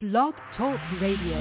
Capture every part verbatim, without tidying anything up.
Blog Talk Radio.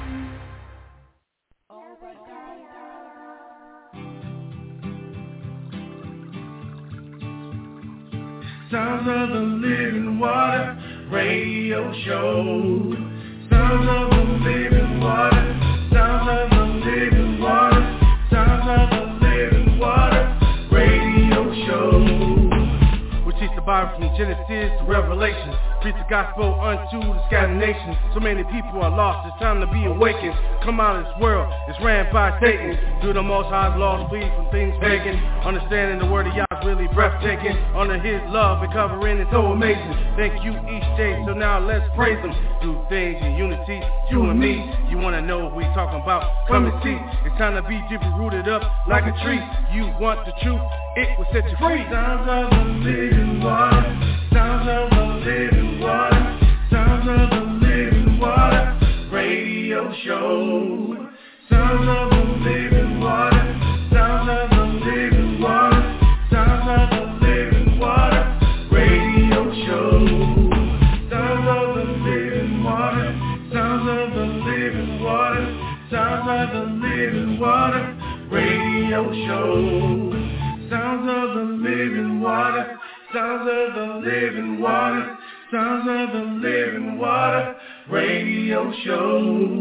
Sounds of the Living Water Radio Show. Sounds of the Living Water. Sounds of the Living Water. Sounds of the Living Water Radio Show. We teach the Bible from Genesis to Revelation. Preach the gospel unto the scattered nations. So many people are lost, it's time to be awakened. Come out of this world, it's ran by Satan. Through the Most High's laws, flee from things pagan. Understanding the word of Yah is really breathtaking. Under His love and covering is so amazing. Thank you each day, so now let's praise Him. Do things in unity, you and me. You wanna know what we talking about? Come and see. It's time to be deeply rooted up like a tree. You want the truth, it will set you free. Sounds of the living water. Sounds of the living water. Sounds of the living water radio show. Sounds of the living water. Sounds of the living water. Sounds of the living water radio show. Sounds of the living water. Sounds of the living water. Sounds of the living water radio show. Sounds of the living water. Sounds of the living water. Sounds of the living water radio show.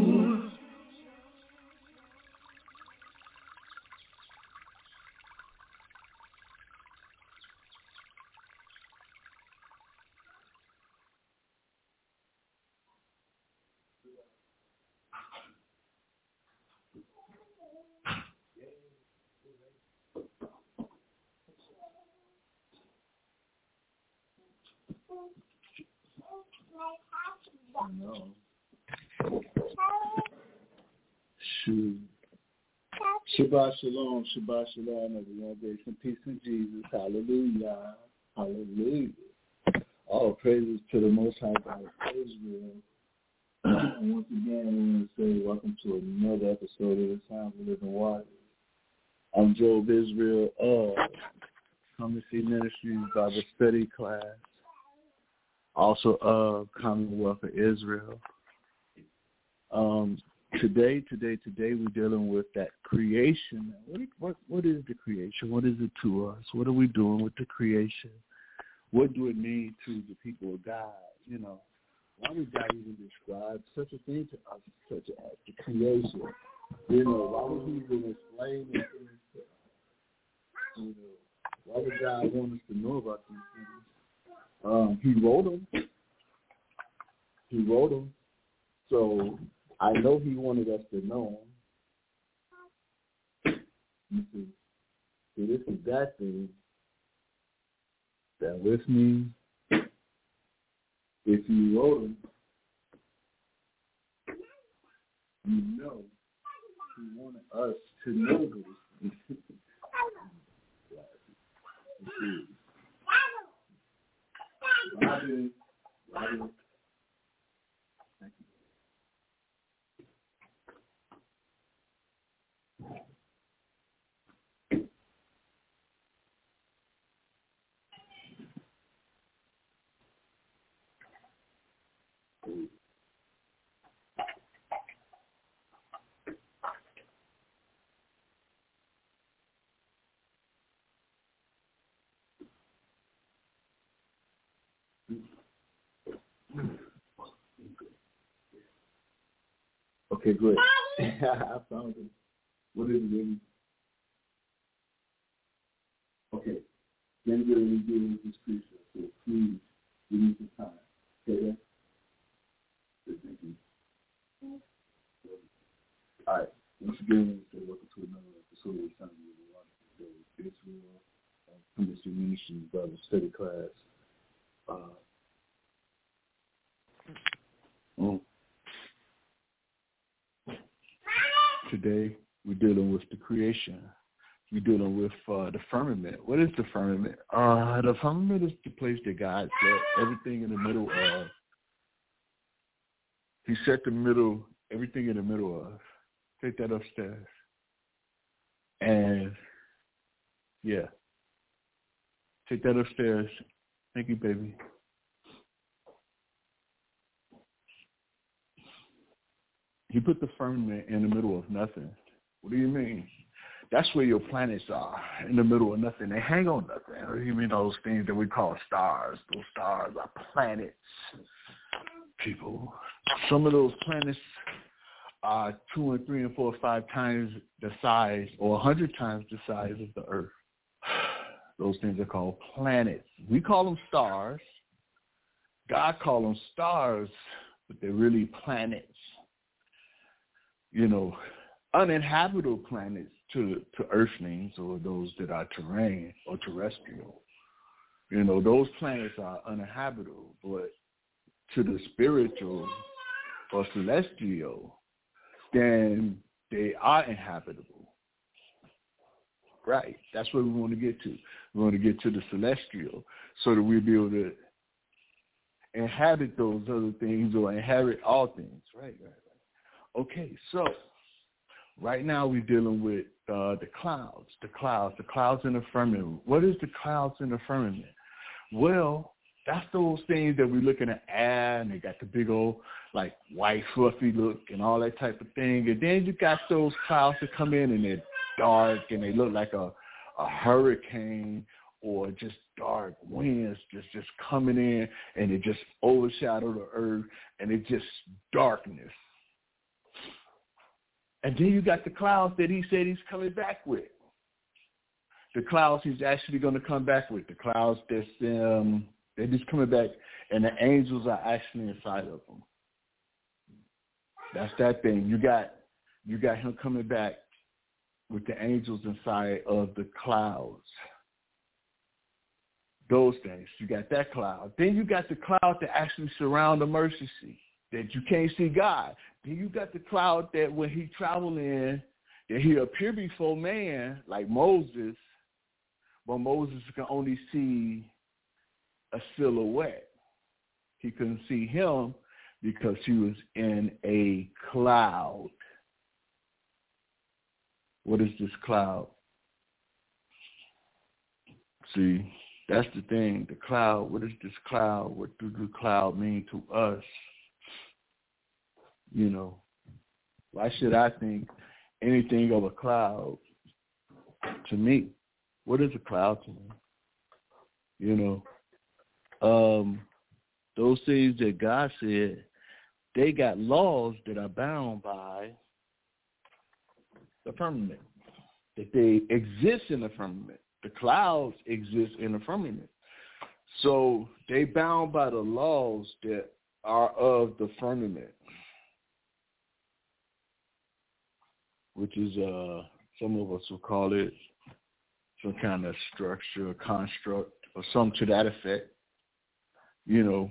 No. Shoot. Shabbat shalom, Shabbat shalom, everyone. Grace and peace in Jesus. Hallelujah. Hallelujah. All praises to the Most High God of Israel. And once again, I want to say welcome to another episode of the Sound of Living Waters. I'm Job Israel of Come to See Ministries Bible Study Class. Also of Commonwealth of Israel. Um, today, today, today, we're dealing with that creation. What, what, what is the creation? What is it to us? What are we doing with the creation? What do it mean to the people of God? You know, why would God even describe such a thing to us, such as the creation? You know, why would He even explain these things to us? You know, why would God want us to know about these things? Um, he wrote them. He wrote them. So I know He wanted us to know them. See, see, this is that thing that with me, if you wrote them, you know He wanted us to know this. Robin, Robin, thank you. Okay, good. I found it. What is it, baby? Okay. Then we're going to deal with this creature. So please, give me some time. Okay, yeah? Good, thank you. All right. Once again, so welcome to another episode of the Sound of Living Waters. Israel, Chemistry Ministries Bible Study Class. Uh, oh. Today, we're dealing with the creation. We're dealing with uh, the firmament. What is the firmament? Uh, the firmament is the place that God set everything in the middle of. He set the middle, everything in the middle of. Take that upstairs. And, yeah. Take that upstairs. Thank you, baby. He put the firmament in the middle of nothing. What do you mean? That's where your planets are, in the middle of nothing. They hang on nothing. What do you mean those things that we call stars? Those stars are planets, people. Some of those planets are two and three and four or five times the size or a hundred times the size of the Earth. Those things are called planets. We call them stars. God called them stars, but they're really planets. You know, uninhabitable planets to to earthlings or those that are terrain or terrestrial. You know, those planets are uninhabitable, but to the spiritual or celestial, then they are inhabitable. Right. That's what we want to get to. We want to get to the celestial so that we'll be able to inhabit those other things or inhabit all things. Right, right, right. Okay, so right now we're dealing with uh, the clouds, the clouds, the clouds in the firmament. What is the clouds in the firmament? Well, that's those things that we're looking at air, and they got the big old, like, white, fluffy look and all that type of thing. And then you got those clouds that come in, and they're dark, and they look like a, a hurricane or just dark winds just, just coming in, and it just overshadow the earth, and it's just darkness. And then you got the clouds that he said he's coming back with. The clouds he's actually going to come back with. The clouds that's um, they're just coming back, and the angels are actually inside of them. That's that thing. You got you got him coming back with the angels inside of the clouds. Those things. You got that cloud. Then you got the cloud that actually surround the mercy seat, that you can't see God. Then you got the cloud that when he traveled in, that he appeared before man, like Moses, but Moses can only see a silhouette. He couldn't see him because he was in a cloud. What is this cloud? See, that's the thing, the cloud. What is this cloud? What does the cloud mean to us? You know, why should I think anything of a cloud to me? What is a cloud to me? You know, um, those things that God said, they got laws that are bound by the firmament, that they exist in the firmament. The clouds exist in the firmament. So they bound by the laws that are of the firmament, which is, uh, some of us will call it some kind of structure, construct, or something to that effect. You know,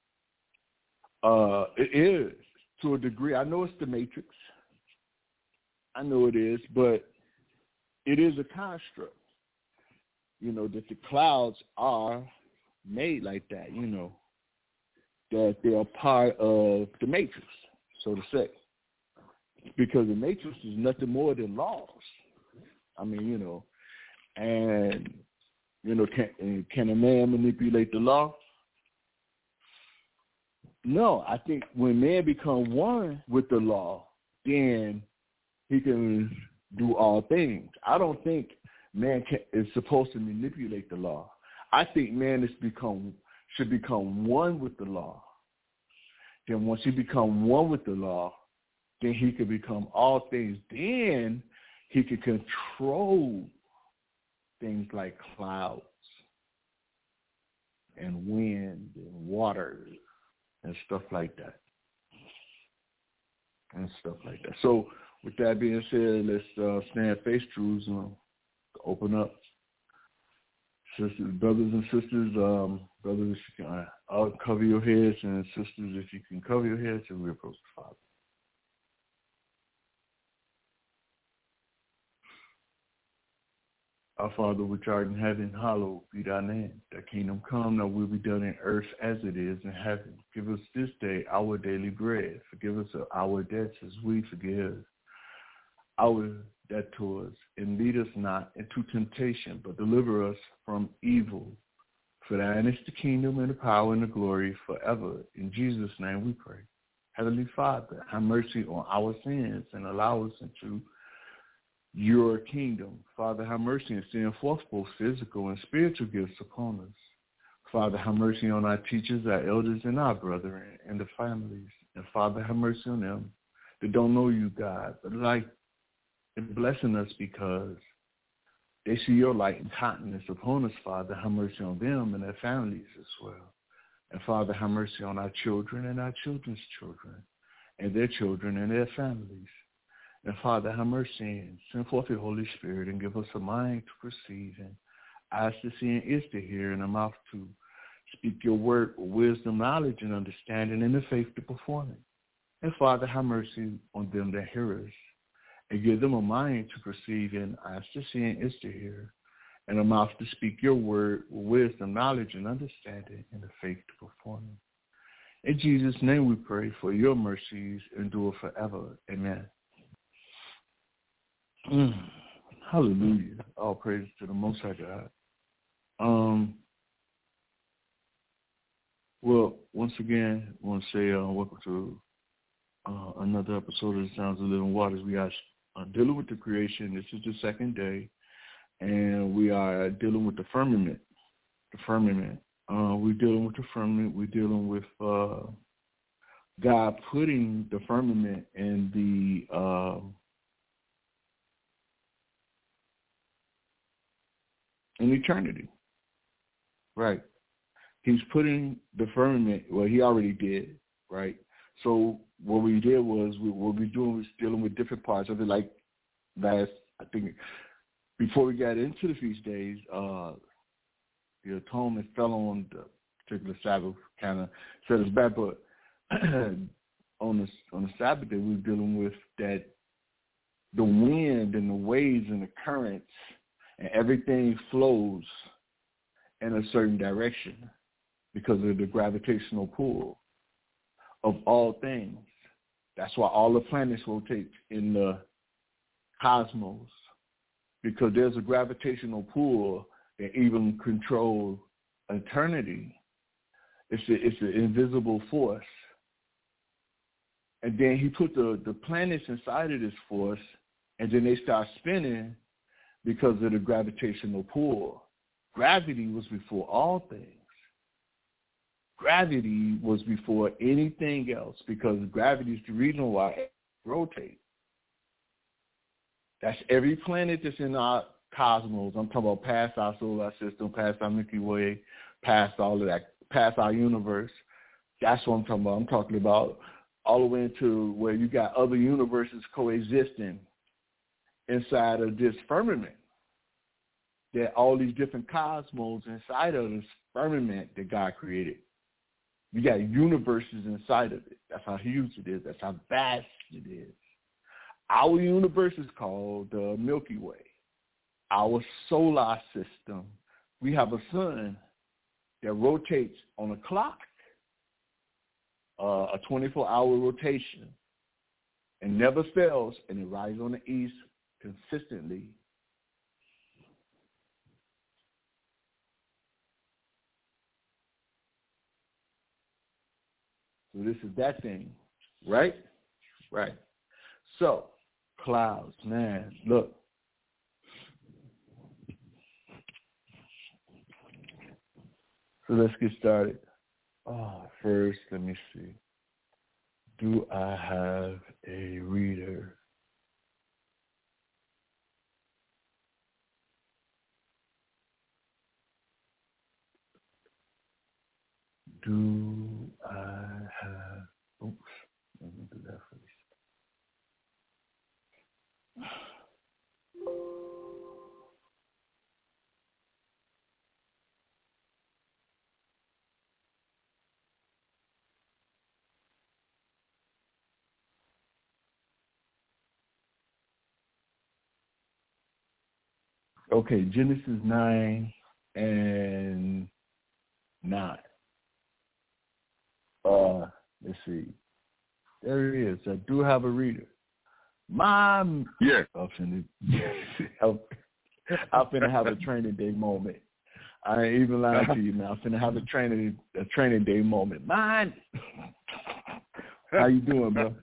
uh, it is to a degree. I know it's the Matrix. I know it is, but it is a construct. You know, that the clouds are made like that, you know, that they're part of the Matrix, so to say. Because the Matrix is nothing more than laws. I mean, you know, and, you know, can, can a man manipulate the law? No, I think when man become one with the law, then he can do all things. I don't think man can, is supposed to manipulate the law. I think man is become should become one with the law. Then once he become one with the law, then he could become all things. Then he could control things like clouds and wind and water and stuff like that. And stuff like that. So with that being said, let's uh, stand face Jerusalem. Open up. Sisters, brothers and sisters, um, brothers, if you can, uh, cover your heads, and sisters, if you can cover your heads, and we approach the Father. Our Father which art in heaven, hallowed be thy name. Thy kingdom come, thy will be done in earth as it is in heaven. Give us this day our daily bread. Forgive us our debts as we forgive our debtors, and lead us not into temptation, but deliver us from evil. For thine is the kingdom and the power and the glory forever. In Jesus' name we pray. Heavenly Father, have mercy on our sins and allow us into your kingdom. Father, have mercy and send forth both physical and spiritual gifts upon us. Father, have mercy on our teachers, our elders, and our brethren and the families. And Father, have mercy on them that don't know you, God, but like and blessing us because they see your light and kindness upon us. Father, have mercy on them and their families as well. And Father, have mercy on our children and our children's children and their children and their families. And Father, have mercy and send forth your Holy Spirit and give us a mind to perceive and eyes to see and ears to hear and a mouth to speak your word with wisdom, knowledge, and understanding and the faith to perform it. And Father, have mercy on them that hear us and give them a mind to perceive and eyes to see and ears to hear and a mouth to speak your word with wisdom, knowledge, and understanding and the faith to perform it. In Jesus' name we pray, for your mercies endure forever. Amen. Mm. Hallelujah. All praise to the Most High God. Um, well, once again, I want to say uh, welcome to uh, another episode of the Sounds of Living Waters. We are uh, dealing with the creation. This is the second day, and we are dealing with the firmament. The firmament. Uh, we're dealing with the firmament. We're dealing with uh, God putting the firmament in the uh, in eternity. Right. He's putting the firmament, well, he already did, right? So what we did was, we, what we doing was dealing with different parts of it, like last, I think, before we got into the feast days, uh, the atonement fell on the particular Sabbath, kind of set us back, but on the, on the Sabbath day, we were dealing with that, the wind and the waves and the currents, and everything flows in a certain direction because of the gravitational pull of all things. That's why all the planets rotate in the cosmos, because there's a gravitational pull that even controls eternity. It's a, it's an invisible force. And then he put the, the planets inside of this force, and then they start spinning because of the gravitational pull. Gravity was before all things. Gravity was before anything else, because gravity is the reason why it rotates. That's every planet that's in our cosmos. I'm talking about past our solar system, past our Milky Way, past all of that, past our universe. That's what I'm talking about. I'm talking about all the way into where you got other universes coexisting inside of this firmament. There are all these different cosmos inside of this firmament that God created. You got universes inside of it. That's how huge it is. That's how vast it is. Our universe is called the Milky Way. Our solar system, we have a sun that rotates on a clock, uh, a twenty-four hour rotation, and never fails, and it rises on the east consistently. So this is that thing, right? Right. So, clouds, man, look. So let's get started. Oh, first, let me see. Do I have a reader? Do I have, oops, let me do that first. Okay, Genesis nine and nine. Uh, let's see. There it is. I do have a reader. Mom, yeah, I'm finna, I'm, I'm finna have a training day moment. I ain't even lying to you, man. I'm finna have a training a training day moment. Mine. How you doing, bro?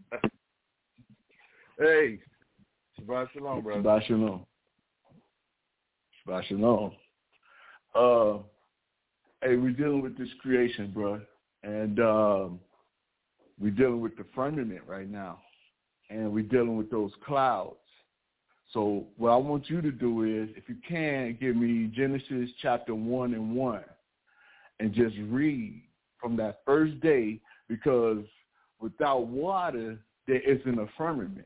Hey, Shabbat Shalom, brother. Shabbat Shalom. Shabbat Shalom. Uh, hey, we're dealing with this creation, bro, and um, we're dealing with the firmament right now, and we're dealing with those clouds. So what I want you to do is, if you can, give me Genesis chapter one and one, and just read from that first day, because without water, there isn't a firmament.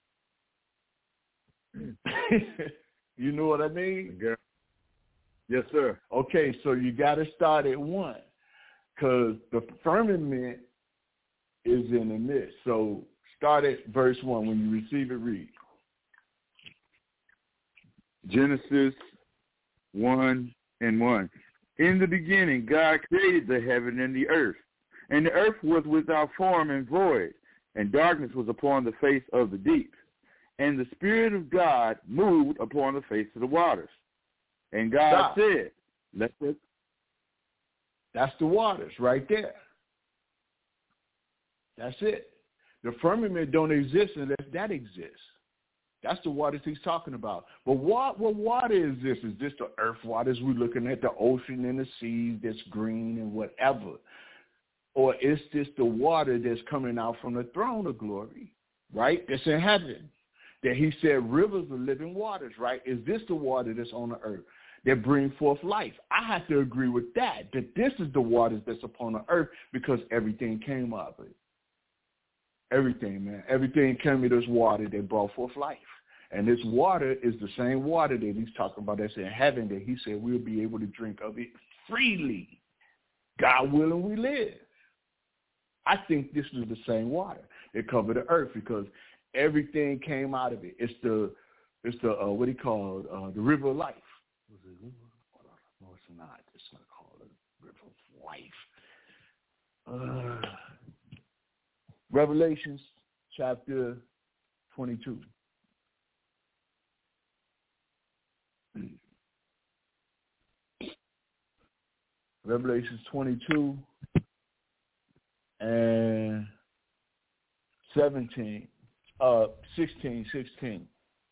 You know what I mean? Yeah. Yes, sir. Okay, so you got to start at one, because the firmament is in the midst. So start at verse one. When you receive it, read. Genesis one and one. In the beginning, God created the heaven and the earth, and the earth was without form and void, and darkness was upon the face of the deep. And the Spirit of God moved upon the face of the waters. And God Stop. said, let us. That's the waters right there. That's it. The firmament don't exist unless that exists. That's the waters he's talking about. But what, what water is this? Is this the earth waters we're looking at, the ocean and the seas that's green and whatever? Or is this the water that's coming out from the throne of glory, right? That's in heaven. That he said rivers of living waters, right? Is this the water that's on the earth that bring forth life? I have to agree with that, that this is the waters that's upon the earth, because everything came out of it. Everything, man. Everything came to this water that brought forth life. And this water is the same water that he's talking about that's in heaven, that he said we'll be able to drink of it freely. God willing, we live. I think this is the same water that covered the earth, because everything came out of it. It's the, it's the uh, what he called uh, the river of life. Was it river? No, it's not. It's not called the river of life. Uh, Revelations chapter twenty-two. Revelations twenty-two and seventeen, uh, sixteen, sixteen.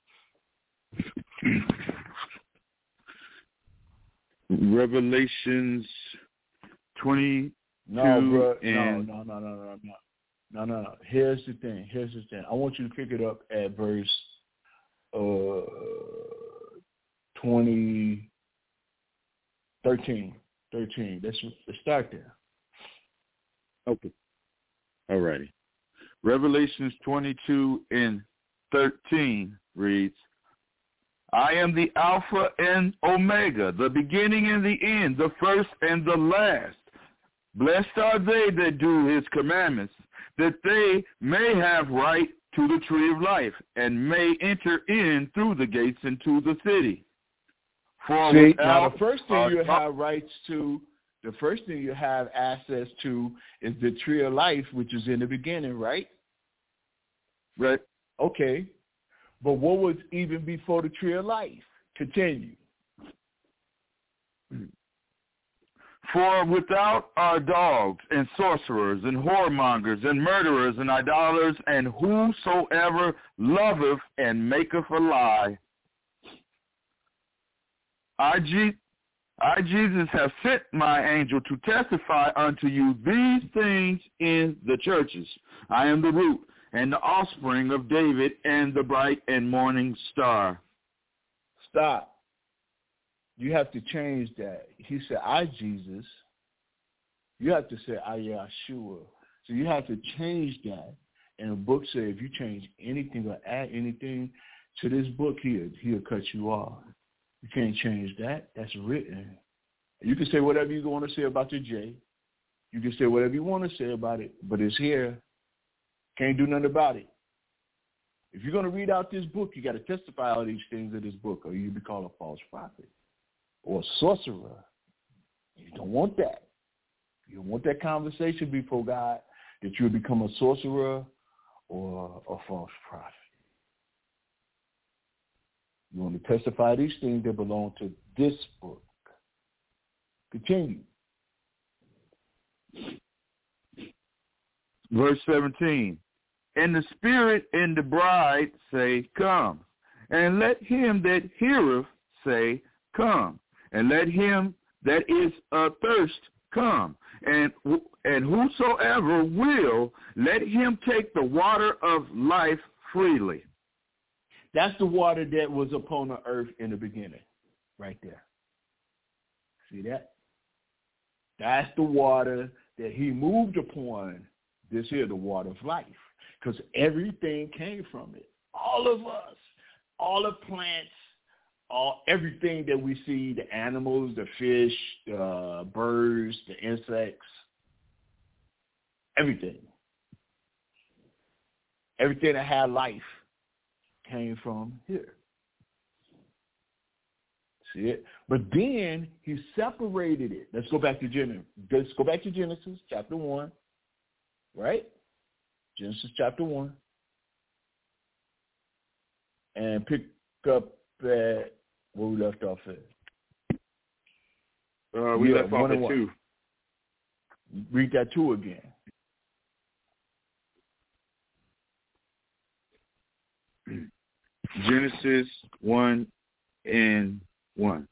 Revelations twenty-two. No, bro. And... No, no, no, no, no, no. No, no, no. Here's the thing. Here's the thing. I want you to pick it up at verse uh, twenty, thirteen. thirteen. Let's, let's start there. Okay. All righty. Revelations twenty-two and thirteen reads, I am the Alpha and Omega, the beginning and the end, the first and the last. Blessed are they that do his commandments, that they may have right to the tree of life, and may enter in through the gates into the city. For See, without, now the first thing uh, you have rights to, the first thing you have access to is the tree of life, which is in the beginning, right? Right. Okay. But what was even before the tree of life? Continue. For without are dogs and sorcerers and whoremongers and murderers and idolaters and whosoever loveth and maketh a lie. I, Je- I, Jesus, have sent my angel to testify unto you these things in the churches. I am the root and the offspring of David and the bright and morning star. Stop. You have to change that. He said, I, Jesus. You have to say, I, Yahshua. So you have to change that. And the book says if you change anything or add anything to this book, he'll, he'll cut you off. You can't change that. That's written. You can say whatever you want to say about the J. You can say whatever you want to say about it, but it's here. Can't do nothing about it. If you're going to read out this book, you got to testify all these things in this book, or you'll be called a false prophet or a sorcerer. You don't want that. You don't want that conversation before God that you'll become a sorcerer or a false prophet. You want to testify these things that belong to this book. Continue. Verse seventeen. And the Spirit and the bride say, Come. And let him that heareth say, Come. And let him that is athirst come. And and whosoever will, let him take the water of life freely. That's the water that was upon the earth in the beginning, right there. See that? That's the water that he moved upon. This here, the water of life, because everything came from it. All of us, all the plants, all everything that we see, the animals, the fish, the uh, birds, the insects, everything. Everything that had life came from here. See it? But then he separated it. Let's go back to Genesis. Let's go back to Genesis chapter one. Right? Genesis chapter one. And pick up at where we left off at. Uh, we yeah, left off at two. Read that two again. Genesis one and one.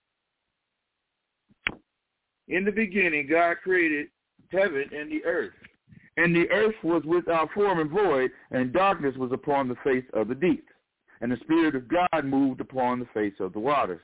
In the beginning, God created heaven and the earth. And the earth was without form and void, and darkness was upon the face of the deep. And the Spirit of God moved upon the face of the waters.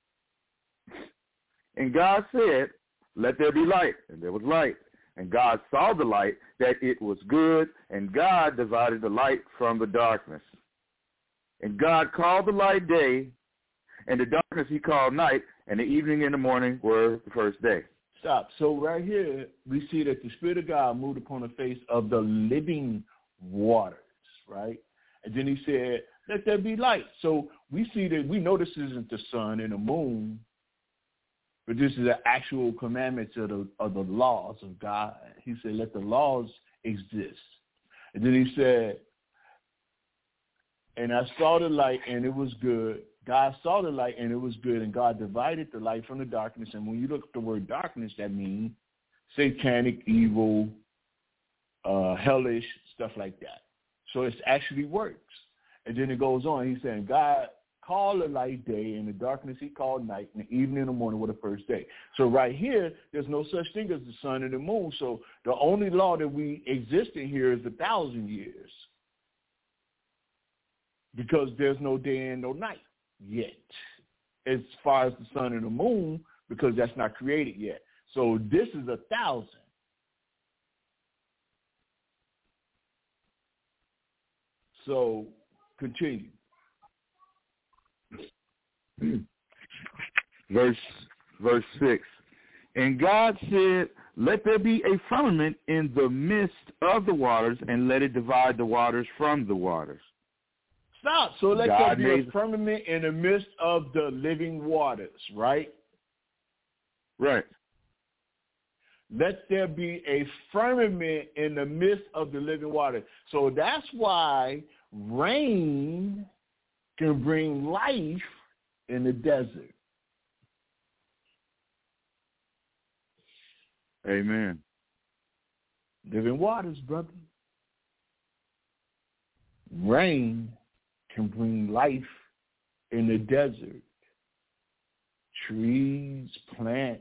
And God said, Let there be light. And there was light. And God saw the light, that it was good, and God divided the light from the darkness. And God called the light day, and the darkness he called night, and the evening and the morning were the first day. Stop. So right here, we see that the Spirit of God moved upon the face of the living waters, right? And then he said, let there be light. So we see that, we know this isn't the sun and the moon, but this is the actual commandments of the, of the laws of God. He said, let the laws exist. And then he said, and I saw the light, and it was good. God saw the light, and it was good, and God divided the light from the darkness. And when you look at the word darkness, that means satanic, evil, uh, hellish, stuff like that. So it actually works. And then it goes on. He's saying, God called the light day, and the darkness he called night, and the evening and the morning were the first day. So right here, there's no such thing as the sun and the moon. So the only law that we exist in here is a thousand years, because there's no day and no night yet, as far as the sun and the moon, because that's not created yet. So this is a thousand. So continue. Verse verse six. And God said, let there be a firmament in the midst of the waters, and let it divide the waters from the waters. Stop. So let God there be made... a firmament in the midst of the living waters, right? Right. Let there be a firmament in the midst of the living water. So that's why rain can bring life in the desert. Amen. Living waters, brother. Rain can bring life in the desert. Trees, plants.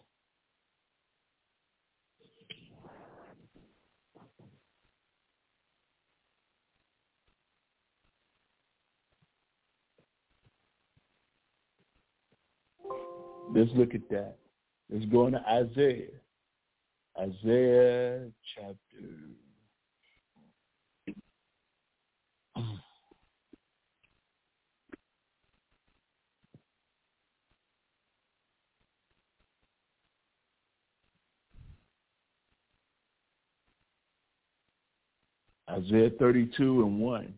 Let's look at that. Let's go into Isaiah. Isaiah chapter Isaiah thirty-two and one.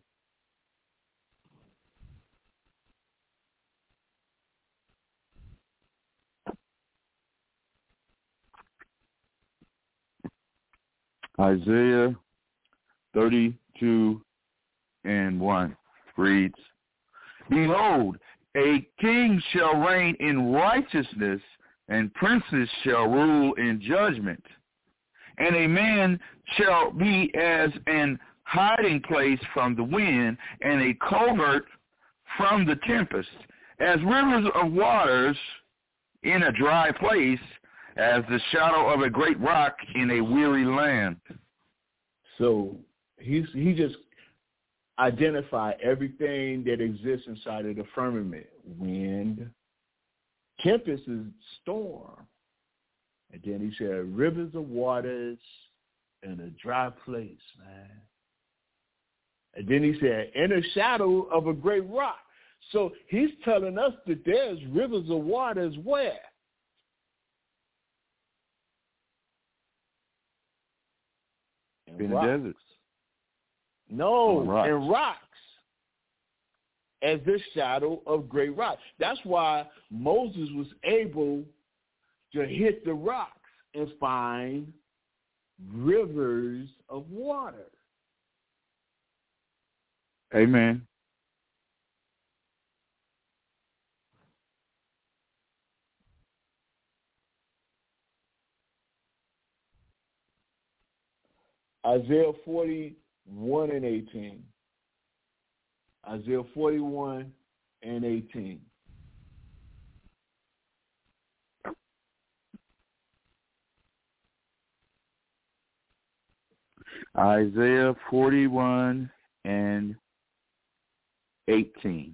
Isaiah thirty-two and one reads, Behold, a king shall reign in righteousness, and princes shall rule in judgment. And a man shall be as an hiding place from the wind, and a covert from the tempest, as rivers of waters in a dry place, as the shadow of a great rock in a weary land. So he's he just identified everything that exists inside of the firmament: wind, tempest is storm, and then he said rivers of waters in a dry place, man. And then he said in a shadow of a great rock. So he's telling us that there's rivers of waters where? In the deserts. No, rocks. in rocks. As the shadow of great rocks. That's why Moses was able to hit the rocks and find rivers of water. Amen. Isaiah forty-one and eighteen. Isaiah forty-one and eighteen. Isaiah forty-one and eighteen.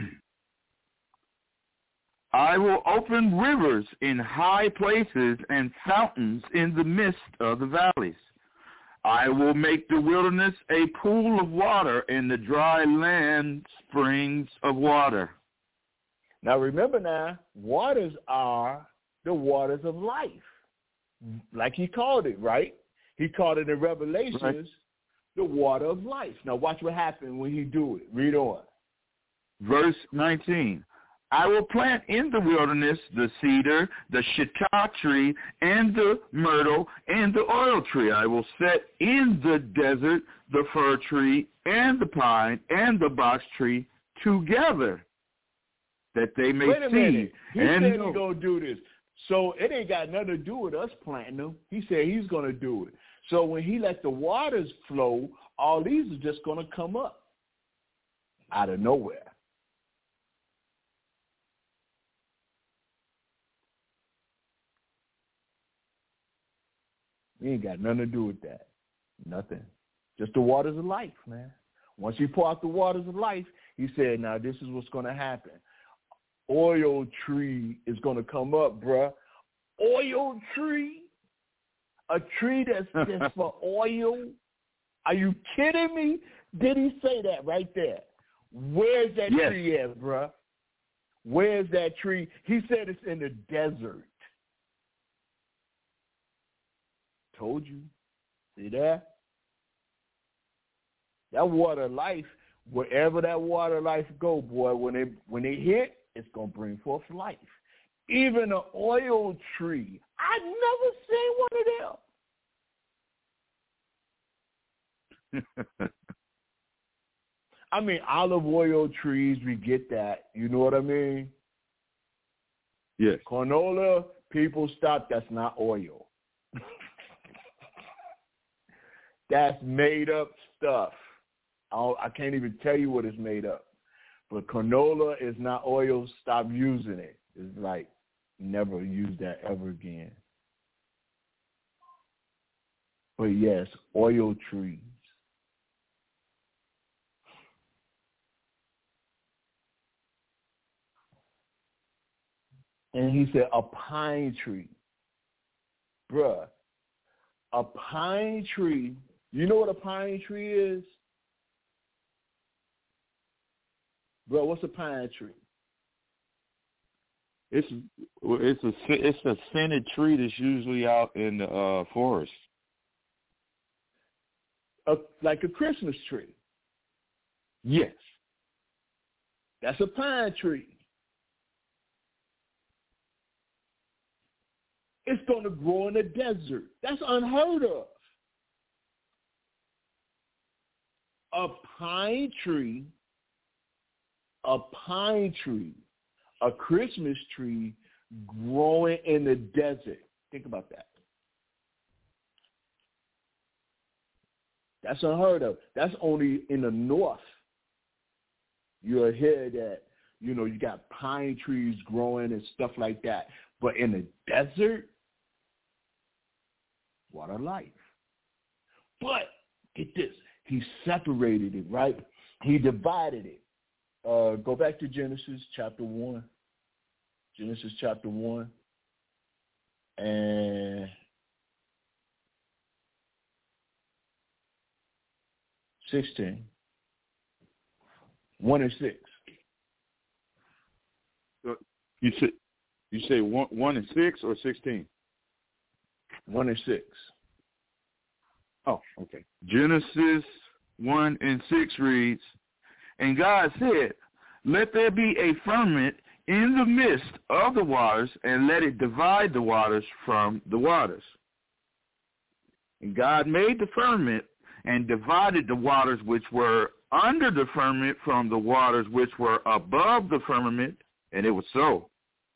I will open rivers in high places and fountains in the midst of the valleys. I will make the wilderness a pool of water and the dry land springs of water. Now remember now, waters are the waters of life. Like he called it, right? He called it in Revelations right. the water of life. Now watch what happened when he do it. Read on. Verse nineteen. I will plant in the wilderness the cedar, the shittah tree, and the myrtle, and the oil tree. I will set in the desert the fir tree, and the pine, and the box tree together, that they may Wait a see. Minute. He and said know. He's going to do this. So it ain't got nothing to do with us planting them. He said he's going to do it. So when he let the waters flow, all these are just going to come up out of nowhere. He ain't got nothing to do with that. Nothing. Just the waters of life, man. Once you pour out the waters of life, he said, now this is what's going to happen. Oil tree is going to come up, bruh. Oil tree? A tree that's just for oil? Are you kidding me? Did he say that right there? Where's that yes. tree at, bruh? Where's that tree? He said it's in the desert. Told you. See that? That water life, wherever that water life go, boy, when they when they hit, it's gonna bring forth life. Even an oil tree. I never seen one of them. I mean, olive oil trees, we get that. You know what I mean? Yes. Canola, people stop. That's not oil. That's made up stuff. I, I can't even tell you what it's made up. But canola is not oil. Stop using it. It's like never use that ever again. But yes, oil trees. And he said a pine tree. Bruh, a pine tree. You know what a pine tree is? Bro, what's a pine tree? It's it's a it's a scented tree that's usually out in the uh, forest. A, like a Christmas tree. Yes. That's a pine tree. It's going to grow in the desert. That's unheard of. A pine tree, a pine tree, a Christmas tree growing in the desert. Think about that. That's unheard of. That's only in the north. You'll hear that, you know, you got pine trees growing and stuff like that. But in the desert, water life. But get this, he separated it, right? He divided it. Uh, go back to Genesis chapter one. Genesis chapter one. And sixteen. One and six. So you say you say one one and six or sixteen? One and six. Oh, okay. Genesis one and six reads, and God said, let there be a firmament in the midst of the waters, and let it divide the waters from the waters. And God made the firmament and divided the waters which were under the firmament from the waters which were above the firmament, and it was so.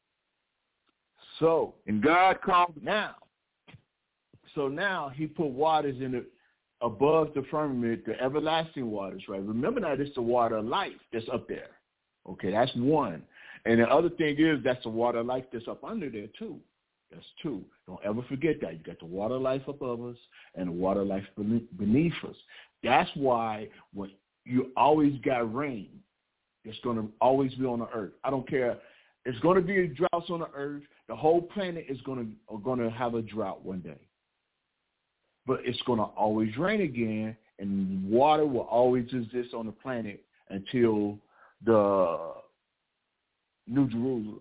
So, and God called now. So now he put waters in the above the firmament, the everlasting waters, right? Remember now, this is the water of life that's up there. Okay, that's one. And the other thing is that's the water of life that's up under there too. That's two. Don't ever forget that. You got the water of life above us and the water of life beneath us. That's why when you always got rain, it's going to always be on the earth. I don't care. It's going to be a drought on the earth. The whole planet is going to are going to have a drought one day. But it's going to always rain again, and water will always exist on the planet until the New Jerusalem.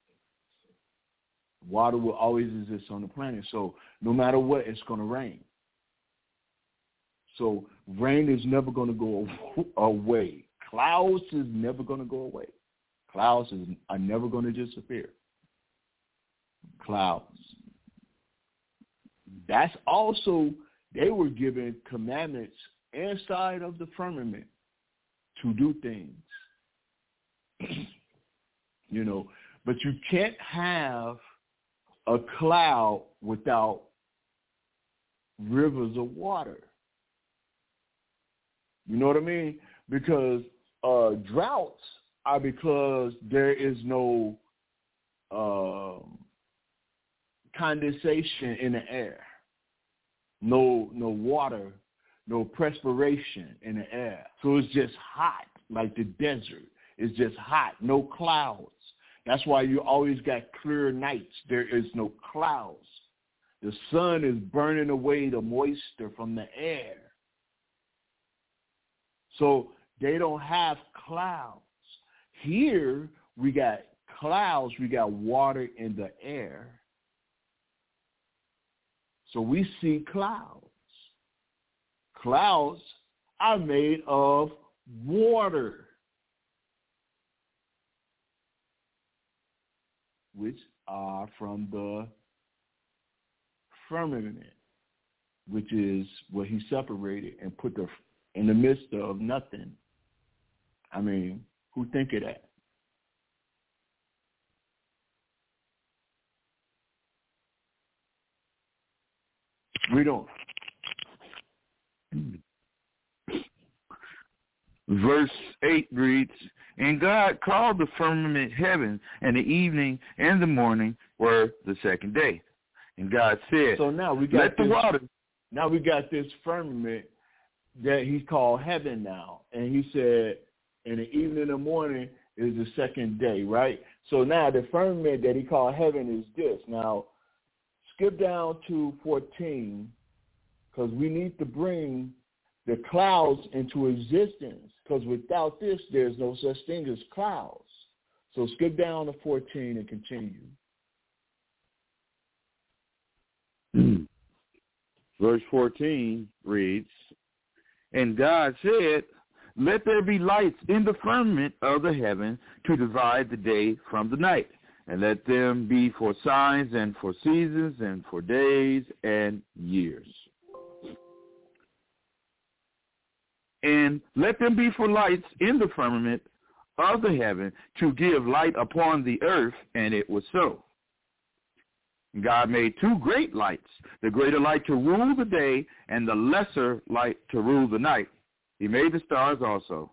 Water will always exist on the planet. So no matter what, it's going to rain. So rain is never going to go away. Clouds is never going to go away. Clouds is, are never going to disappear. Clouds. That's also, they were given commandments inside of the firmament to do things. You know, but you can't have a cloud without rivers of water. You know what I mean? Because uh, droughts are because there is no uh, condensation in the air, no no water, no perspiration in the air. So it's just hot, like the desert. It's just hot, no clouds. That's why you always got clear nights. There is no clouds. The sun is burning away the moisture from the air. So they don't have clouds. Here we got clouds, we got water in the air. So we see clouds. Clouds are made of water, which are from the firmament, which is what he separated and put the in the midst of nothing. I mean, who think of that? We don't. Verse eight reads, and God called the firmament heaven, and the evening and the morning were the second day. And God said, so now we got let this, the water. Now we got this firmament that he called heaven now. And he said, in the evening and the morning is the second day, right? So now the firmament that he called heaven is this. Now, skip down to fourteen, because we need to bring the clouds into existence, because without this, there's no such thing as clouds. So skip down to fourteen and continue. Verse fourteen reads, and God said, let there be lights in the firmament of the heaven to divide the day from the night, and let them be for signs and for seasons and for days and years. And let them be for lights in the firmament of the heaven to give light upon the earth, and it was so. God made two great lights, the greater light to rule the day and the lesser light to rule the night. He made the stars also.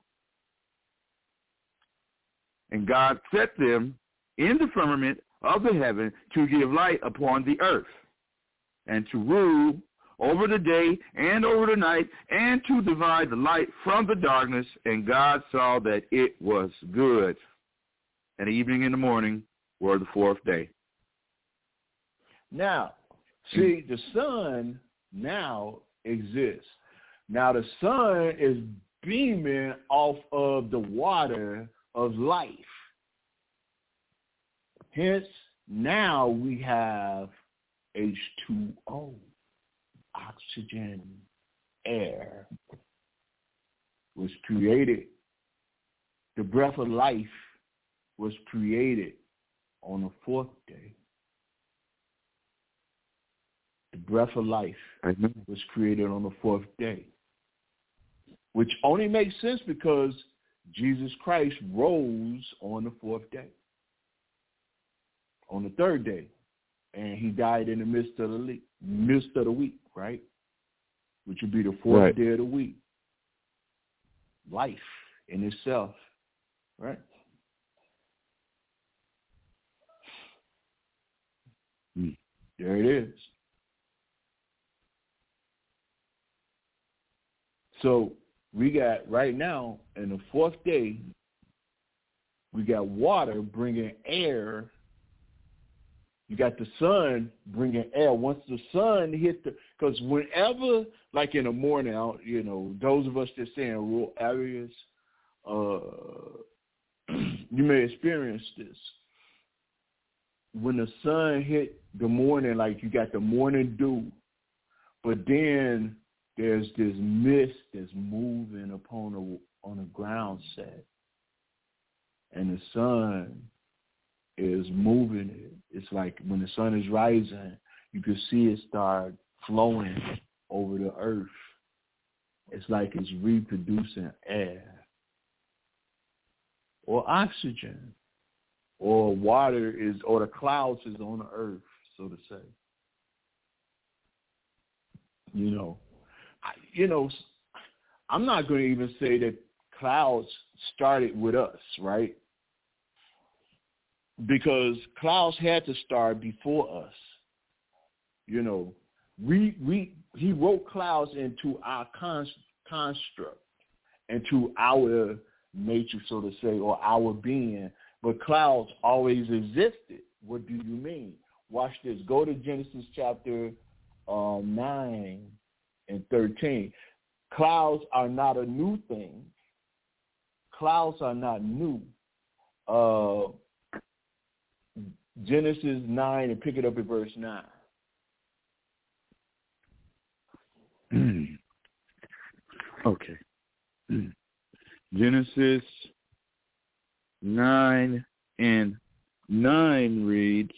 And God set them in the firmament of the heaven to give light upon the earth, and to rule over the day and over the night, and to divide the light from the darkness. And God saw that it was good. And the evening and the morning were the fourth day. Now, see, the sun now exists. Now, the sun is beaming off of the water of life. Hence, now we have H two O, oxygen, air, was created. The breath of life was created on the fourth day. The breath of life was created on the fourth day, which only makes sense because Jesus Christ rose on the fourth day, on the third day, and he died in the midst of the week, midst of the week, right? Which would be the fourth right. day of the week. Life in itself, right? Mm. There it is. So we got right now in the fourth day, we got water bringing air. You got the sun bringing air. Once the sun hit the, because whenever, like in the morning, you know, those of us that stay in rural areas, uh, you may experience this. When the sun hit the morning, like you got the morning dew, but then there's this mist that's moving upon a, on a ground set, and the sun is moving it. It's like when the sun is rising, you can see it start flowing over the earth. It's like it's reproducing air or oxygen, or water is, or the clouds is on the earth, so to say. You know, I, you know, I'm not going to even say that clouds started with us, right? Because clouds had to start before us. You know, we we he wrote clouds into our con- construct, into our nature, so to say, or our being. But clouds always existed. What do you mean? Watch this. Go to Genesis chapter uh, nine and thirteen. Clouds are not a new thing. Clouds are not new. Uh, Genesis nine, and pick it up at verse nine. Okay. Genesis nine and nine reads,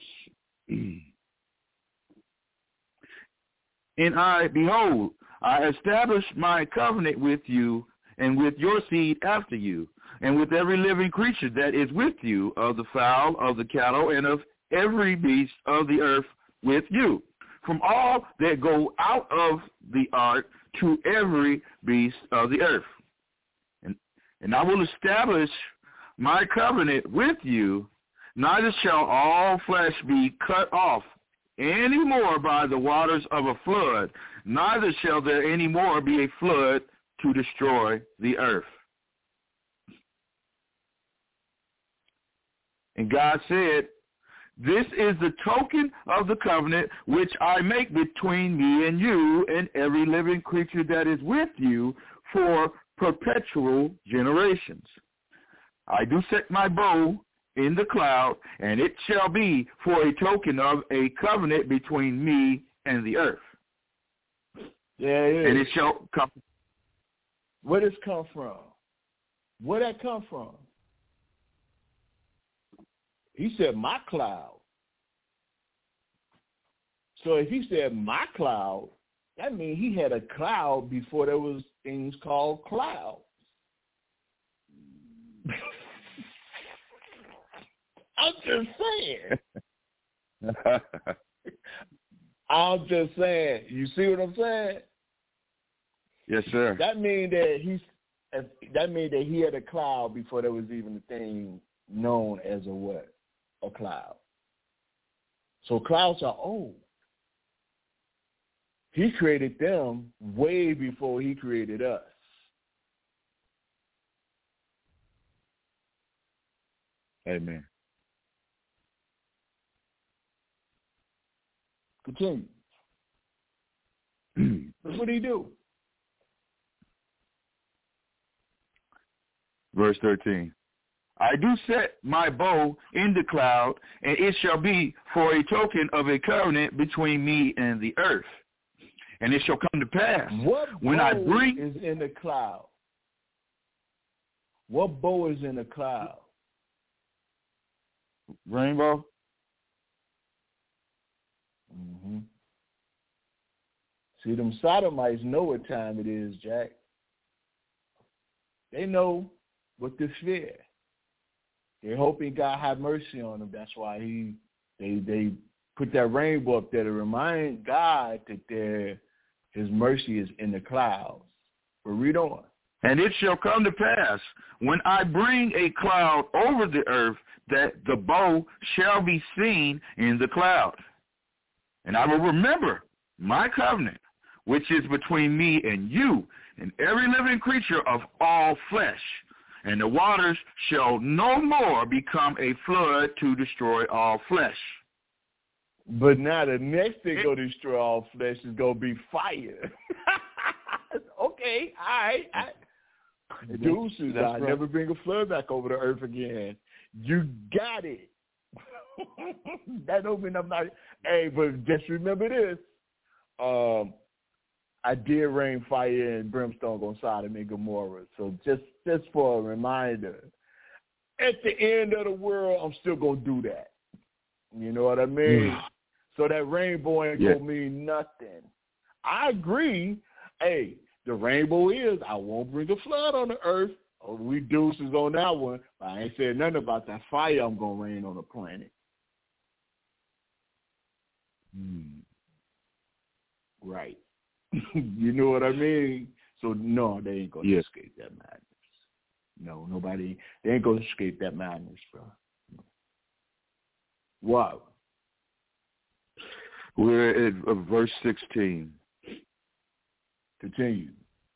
and I, behold, I establish my covenant with you and with your seed after you, and with every living creature that is with you, of the fowl, of the cattle, and of every beast of the earth with you, from all that go out of the ark to every beast of the earth. And, and I will establish my covenant with you, neither shall all flesh be cut off any more by the waters of a flood, neither shall there any more be a flood to destroy the earth. And God said, this is the token of the covenant which I make between me and you and every living creature that is with you for perpetual generations. I do set my bow in the cloud, and it shall be for a token of a covenant between me and the earth. Yeah, it is. And it shall come. Where does it come from? Where did that come from? He said, my cloud. So if he said my cloud, that means he had a cloud before there was things called clouds. I'm just saying. I'm just saying. You see what I'm saying? Yes, sir. That means that he's. That means that he had a cloud before there was even a thing known as a what? A cloud. So clouds are old. He created them way before he created us. Amen. Continue. What did he do? Verse thirteen. I do set my bow in the cloud, and it shall be for a token of a covenant between me and the earth. And it shall come to pass what when bow I bring is in the cloud. What bow is in the cloud? Rainbow. Mm-hmm. See, them sodomites know what time it is, Jack. They know what this fear. They're hoping God have mercy on them. That's why he they they put that rainbow up there to remind God that there his mercy is in the clouds. But read on. And it shall come to pass when I bring a cloud over the earth that the bow shall be seen in the cloud. And I will remember my covenant, which is between me and you and every living creature of all flesh. And the waters shall no more become a flood to destroy all flesh. But now the next thing going to destroy all flesh is going to be fire. Okay, all right. I, deuces, I'll right. never bring a flood back over the earth again. You got it. That don't mean I'm not. Hey, but just remember this. Um, I did rain fire and brimstone on Sodom and Gomorrah. So just, just for a reminder, at the end of the world, I'm still going to do that. You know what I mean? Yeah. So that rainbow ain't yeah. going to mean nothing. I agree. Hey, the rainbow is, I won't bring a flood on the earth. Oh, we deuces on that one. But I ain't said nothing about that fire I'm going to rain on the planet. Hmm. Right. You know what I mean? So, no, they ain't going to yeah. escape that madness. No, nobody, they ain't going to escape that madness, bro. No. Wow. We're at uh, verse sixteen. Continue.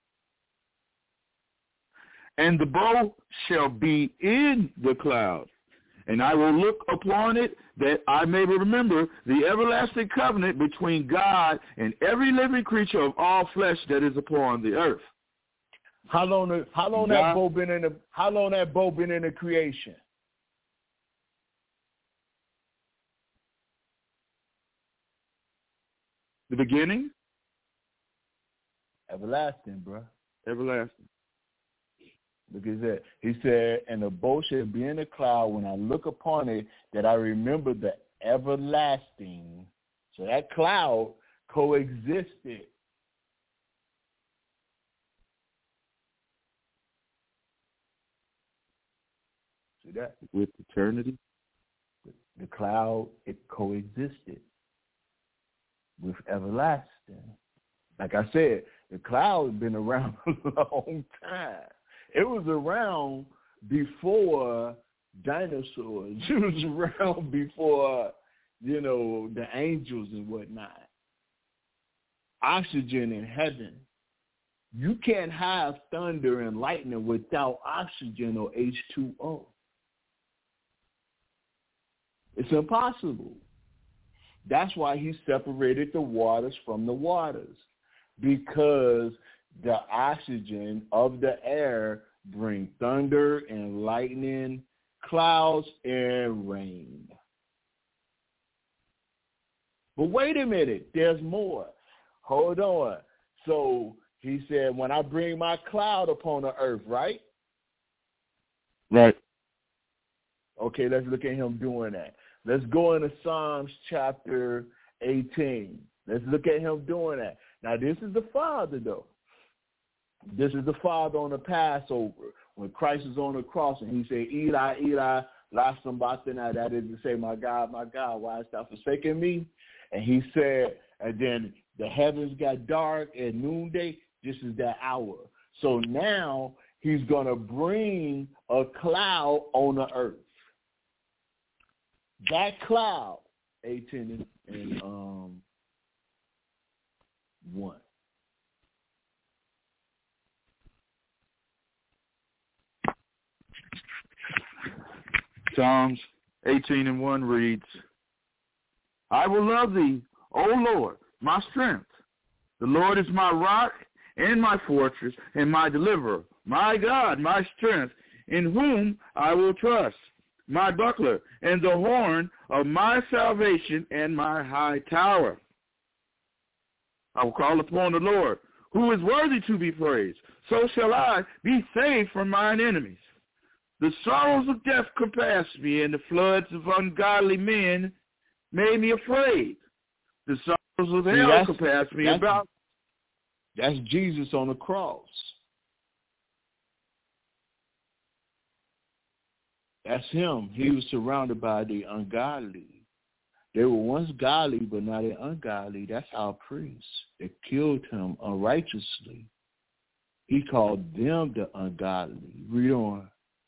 And the bow shall be in the cloud, and I will look upon it that I may remember the everlasting covenant between God and every living creature of all flesh that is upon the earth. How long? How long God, that bow been in the? How long that bow been in the creation? The beginning. Everlasting, bro. Everlasting. Look at that. He said, and the bow shall be in the cloud when I look upon it, that I remember the everlasting. So that cloud coexisted. See that? With eternity? The cloud, it coexisted with everlasting. Like I said, the cloud has been around a long time. It was around before dinosaurs. It was around before, you know, the angels and whatnot. Oxygen in heaven. You can't have thunder and lightning without oxygen or H two O. It's impossible. That's why he separated the waters from the waters, because the oxygen of the air bring thunder and lightning, clouds and rain. But wait a minute, there's more. Hold on. So he said, when I bring my cloud upon the earth, right? Right. Okay, let's look at him doing that. Let's go into Psalms chapter eighteen. Let's look at him doing that. Now, this is the Father, though. This is the Father on the Passover when Christ is on the cross and he said, Eli, Eli, lama sabachthani. That is to say, my God, my God, why hast thou forsaken me? And he said, and then the heavens got dark at noonday. This is that hour. So now he's going to bring a cloud on the earth. That cloud, eighteen and, and um, one. Psalms eighteen and one reads, I will love thee, O Lord, my strength. The Lord is my rock and my fortress and my deliverer, my God, my strength, in whom I will trust, my buckler and the horn of my salvation and my high tower. I will call upon the Lord, who is worthy to be praised. So shall I be saved from mine enemies. The sorrows of death compassed me, and the floods of ungodly men made me afraid. The sorrows of hell that's, compassed me that's, about. That's Jesus on the cross. That's him. He was surrounded by the ungodly. They were once godly, but now they're ungodly. That's our priests. They killed him unrighteously. He called them the ungodly. Read on.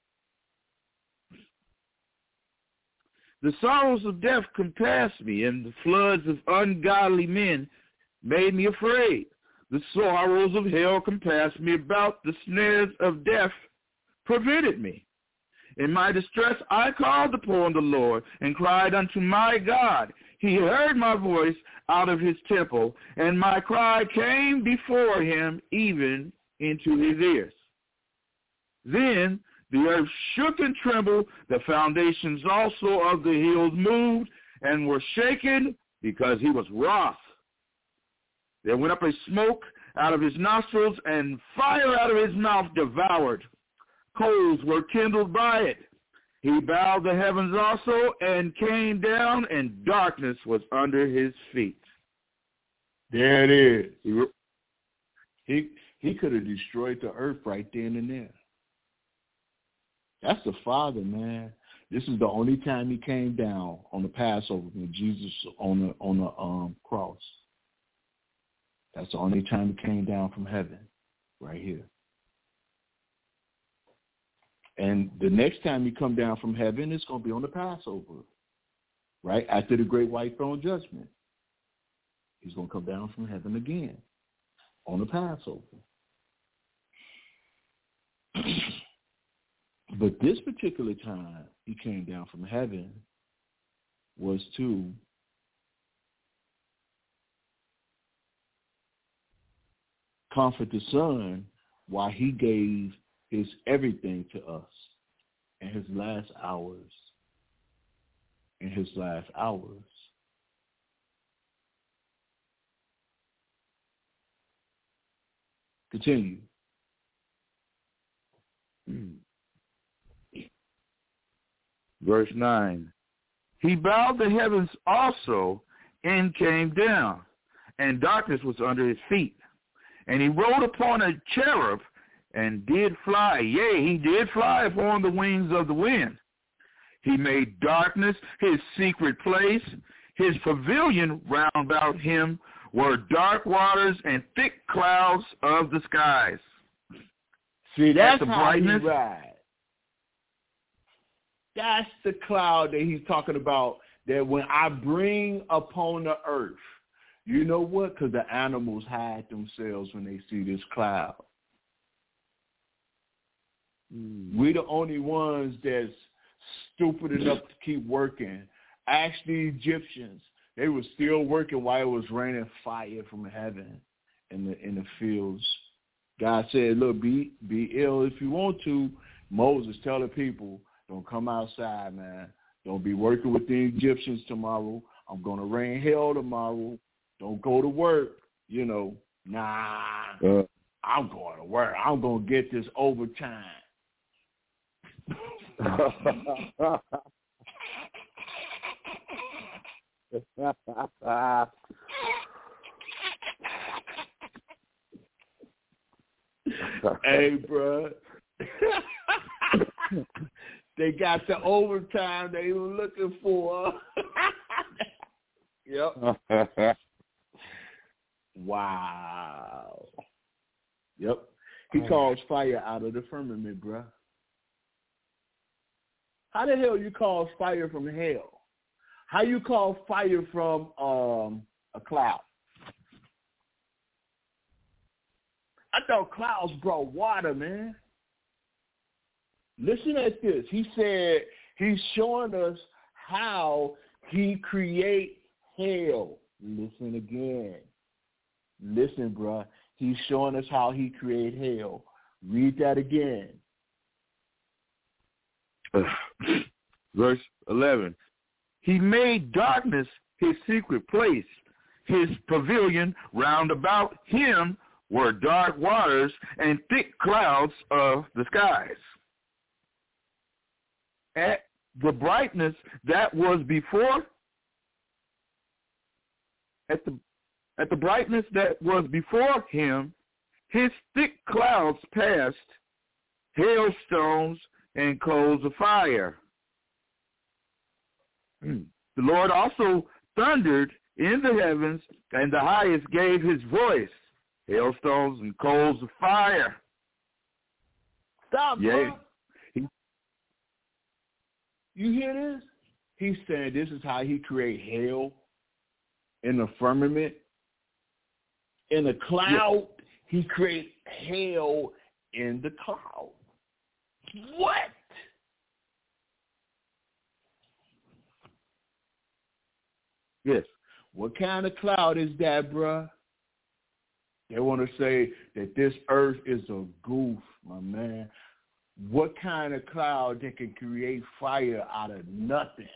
The sorrows of death compassed me, and the floods of ungodly men made me afraid. The sorrows of hell compassed me about. The snares of death prevented me. In my distress I called upon the Lord and cried unto my God. He heard my voice out of his temple, and my cry came before him even into his ears. Then the earth shook and trembled. The foundations also of the hills moved and were shaken because he was wroth. There went up a smoke out of his nostrils, and fire out of his mouth devoured. Coals were kindled by it. He bowed the heavens also and came down, and darkness was under his feet. There it is. He, he, he could have destroyed the earth right then and there. That's the Father, man. This is the only time he came down on the Passover when Jesus on the on the um, cross. That's the only time he came down from heaven, right here. And the next time he come down from heaven, it's going to be on the Passover, right after the great white throne judgment. He's going to come down from heaven again on the Passover. But this particular time he came down from heaven was to comfort the Son while he gave his everything to us in his last hours. In his last hours. Continue. Hmm. Verse nine, he bowed the heavens also and came down, and darkness was under his feet. And he rode upon a cherub and did fly. Yea, he did fly upon the wings of the wind. He made darkness his secret place. His pavilion round about him were dark waters and thick clouds of the skies. See, that's the how brightness. he rides. That's the cloud that he's talking about, that when I bring upon the earth, you know what? Because the animals hide themselves when they see this cloud. Mm. We're the only ones that's stupid enough to keep working. Ask the Egyptians. They were still working while it was raining fire from heaven in the in the fields. God said, look, be, be ill if you want to. Moses, tell the people, don't come outside, man. Don't be working with the Egyptians tomorrow. I'm going to rain hell tomorrow. Don't go to work. You know, nah, uh, I'm going to work. I'm going to get this overtime. Hey, bro. They got the overtime they were looking for. Yep. Wow. Yep. He oh. calls fire out of the firmament, bruh. How the hell you call fire from hell? How you call fire from um, a cloud? I thought clouds brought water, man. Listen at this. He said he's showing us how he create hell. Listen again. Listen, bruh. He's showing us how he create hell. Read that again. Verse eleven. He made darkness his secret place. His pavilion round about him were dark waters and thick clouds of the skies. At the brightness that was before, at the at the brightness that was before him, his thick clouds passed, hailstones and coals of fire. The Lord also thundered in the heavens, and the highest gave his voice, hailstones and coals of fire. Stop, Yea. bro. You hear this? He's saying this is how he create hell in the firmament. In the cloud, yeah. He create hell in the cloud. What? Yes. What kind of cloud is that, bruh? They want to say that this earth is a goof, my man. What kind of cloud that can create fire out of nothing?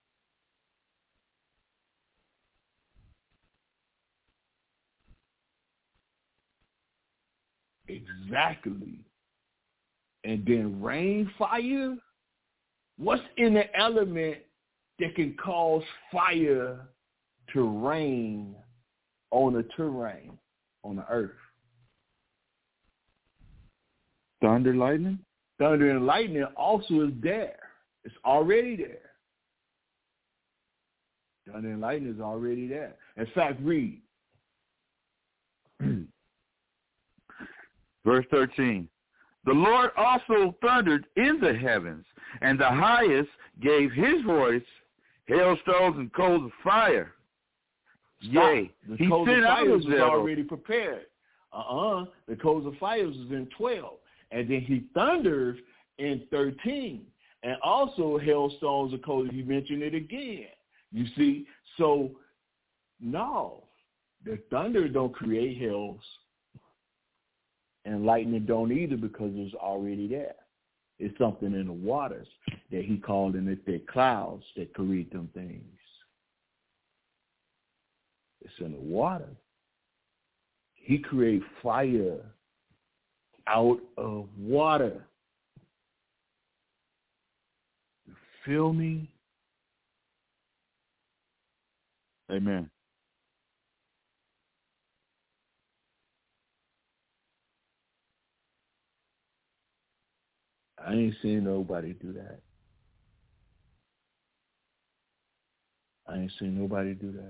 Exactly. And then rain fire? What's in the element that can cause fire to rain on the terrain, on the earth? Thunder, lightning? Thunder and lightning also is there. It's already there. Thunder and lightning is already there. In fact, read. Verse thirteen. The Lord also thundered in the heavens, and the highest gave his voice, hailstones and coals of fire. Stop. Yea, the he coals sent of out fire his was arrow. already prepared. Uh-uh. The coals of fire was in twelve. And then he thundered in thirteen. And also hailstones and coals, he mentioned it again. You see? So, no. The thunder don't create hails. And lightning don't either because it's already there. It's something in the waters that he called in the thick clouds that create them things. It's in the water. He create fire out of water. You feel me? Amen. I ain't seen nobody do that. I ain't seen nobody do that.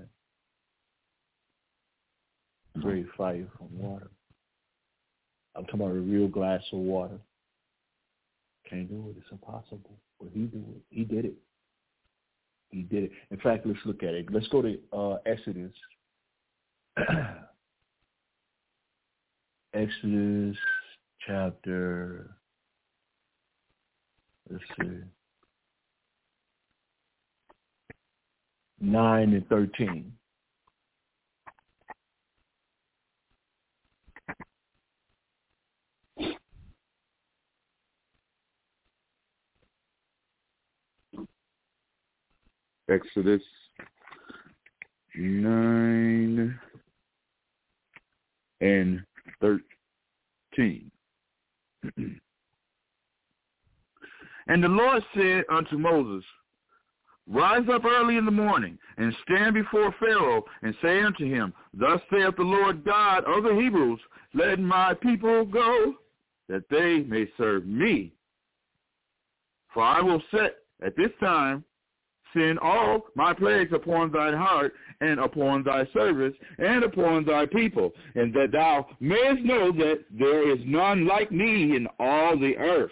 Create fire from water. I'm talking about a real glass of water. Can't do it. It's impossible. But he do it. He did it. He did it. In fact, let's look at it. Let's go to uh, Exodus. Exodus chapter, let's see, nine and thirteen. Exodus nine and thirteen. And the Lord said unto Moses, Rise up early in the morning, and stand before Pharaoh, and say unto him, Thus saith the Lord God of the Hebrews, Let my people go, that they may serve me. For I will set at this time send all my plagues upon thine heart and upon thy service and upon thy people, and that thou mayest know that there is none like me in all the earth.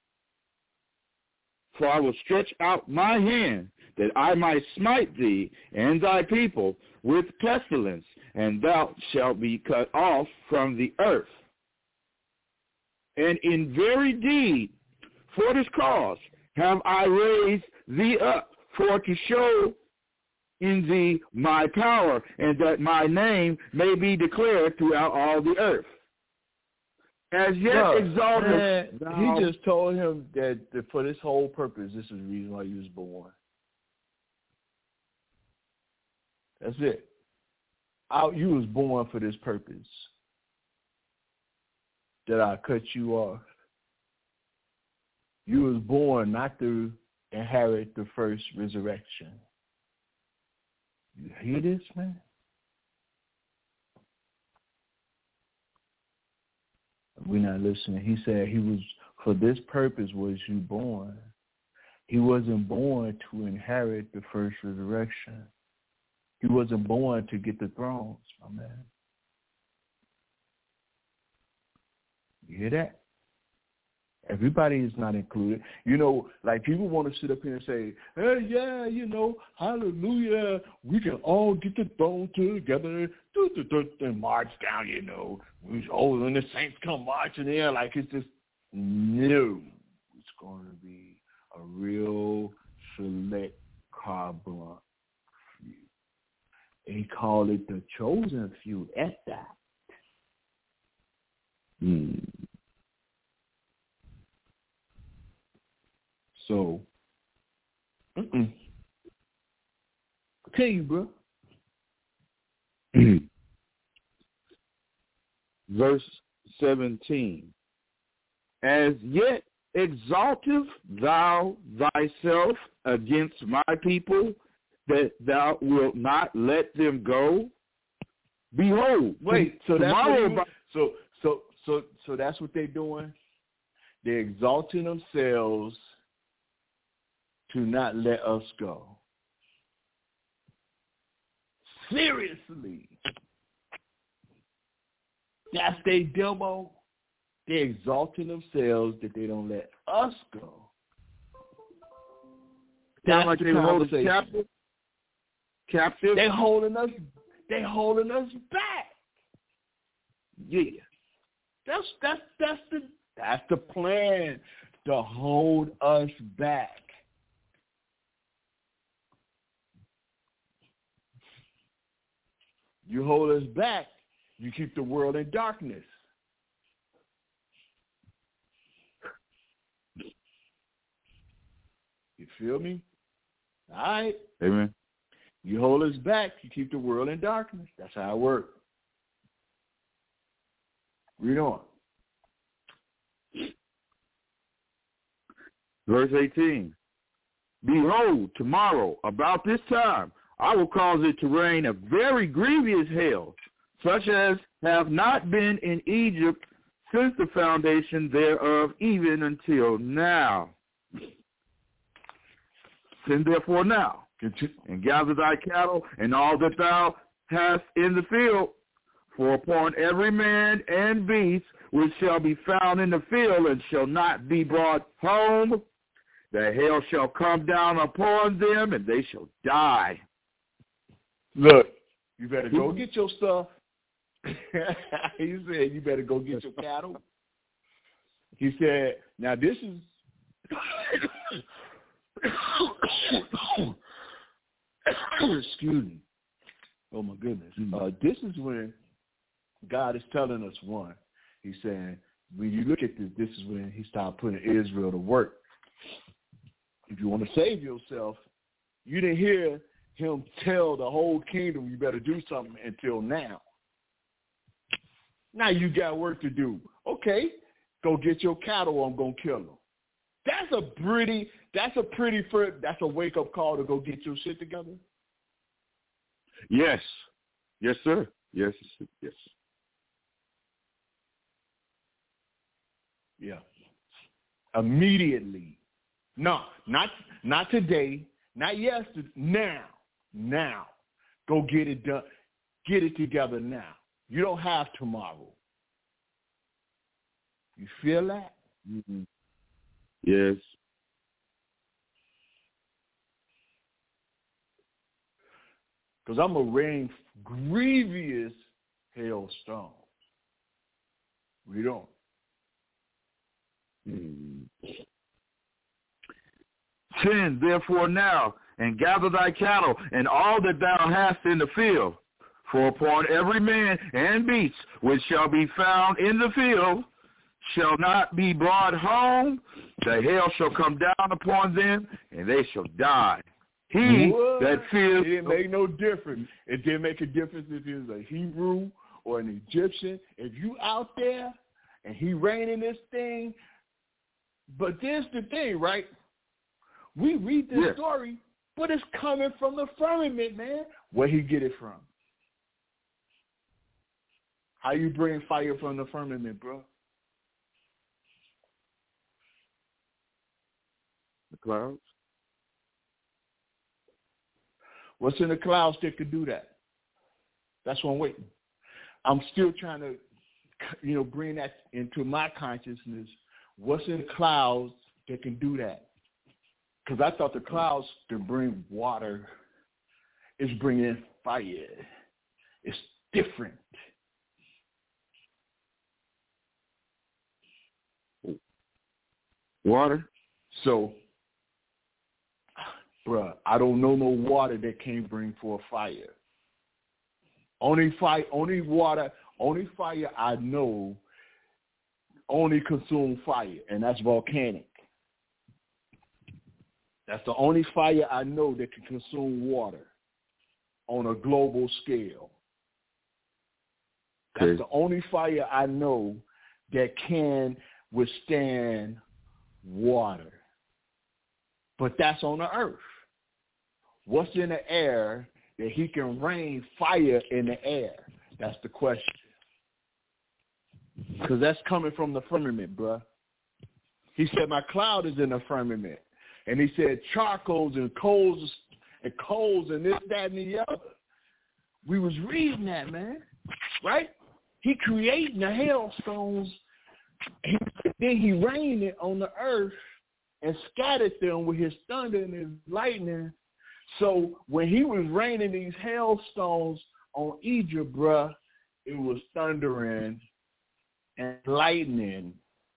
For I will stretch out my hand that I might smite thee and thy people with pestilence, and thou shalt be cut off from the earth. And in very deed, for this cause have I raised thee up, for to show in thee my power, and that my name may be declared throughout all the earth. As yet Bro, exalted. Man, he just told him that, that for this whole purpose, this is the reason why he was born. That's it. I, you was born for this purpose. That I cut you off. You was born not to inherit the first resurrection. You hear this, man? We're not listening. He said he was, for this purpose was you born. He wasn't born to inherit the first resurrection. He wasn't born to get the thrones, my man. You hear that? Everybody is not included. You know, like people want to sit up here and say, hey, yeah, you know, hallelujah, we can all get the throne together and march down, you know. Oh, when the saints come marching in, like it's just, no. It's going to be a real select carbon few. He called it the chosen few at that. Hmm. So, mm-mm. Continue, bro. Verse seventeen. As yet exalteth thou thyself against my people, that thou wilt not let them go? Behold, wait. So that's tomorrow. What he, so so so so that's what they're doing. They're exalting themselves to not let us go. Seriously. That's their demo. They're exalting themselves that they don't let us go. That's like they hold us captive. Captive. They holding us. They holding us back. Yeah. That's that's that's the that's the plan, to hold us back. You hold us back, you keep the world in darkness. You feel me? All right. Amen. You hold us back, you keep the world in darkness. That's how it works. Read on. Verse eighteen. Behold, tomorrow, about this time, I will cause it to rain a very grievous hail, such as have not been in Egypt since the foundation thereof, even until now. Send therefore now, and gather thy cattle and all that thou hast in the field, for upon every man and beast which shall be found in the field and shall not be brought home, the hail shall come down upon them, and they shall die. Look, you better go get your stuff. He said, you better go get your cattle. He said, now this is... Excuse me. Oh, my goodness. Uh, this is when God is telling us, one, he's saying, when you look at this, this is when he started putting Israel to work. If you want to save yourself, you didn't hear him tell the whole kingdom you better do something until now. Now you got work to do. Okay, go get your cattle. I'm gonna kill them. That's a pretty. That's a pretty. That's a wake up call to go get your shit together. Yes, yes, sir. Yes, yes. Yeah. Immediately. No, not not today. Not yesterday. Now. Now. Go get it done. Get it together now. You don't have tomorrow. You feel that? Mm-hmm. Yes. Because I'm going to rain grievous hailstones. We don't. Mm. Send therefore now, and gather thy cattle, and all that thou hast in the field. For upon every man and beast which shall be found in the field shall not be brought home. The hail shall come down upon them, and they shall die. He what? that fears... It didn't make no difference. It didn't make a difference if he was a Hebrew or an Egyptian. If you out there and he raining this thing, but this the thing, right? We read this yes. story, but it's coming from the firmament, man. Where he get it from? How you bring fire from the firmament, bro? The clouds. What's in the clouds that could do that? That's what I'm waiting. I'm still trying to, you know, bring that into my consciousness. What's in the clouds that can do that? Because I thought the clouds can bring water. It's bringing fire. It's different. Water? So, bruh, I don't know no water that can't bring forth fire. Only fire, only water, only fire I know only consume fire, and that's volcanic. That's the only fire I know that can consume water on a global scale. That's Okay. the only fire I know that can withstand water. But that's on the earth. What's in the air that he can rain fire in the air? That's the question. Because that's coming from the firmament, bruh. He said, my cloud is in the firmament. And he said, charcoals and coals and coals and this, that, and the other. We was reading that, man. Right? He creating the hailstones. And then he rained it on the earth and scattered them with his thunder and his lightning. So when he was raining these hailstones on Egypt, bruh, it was thundering and lightning.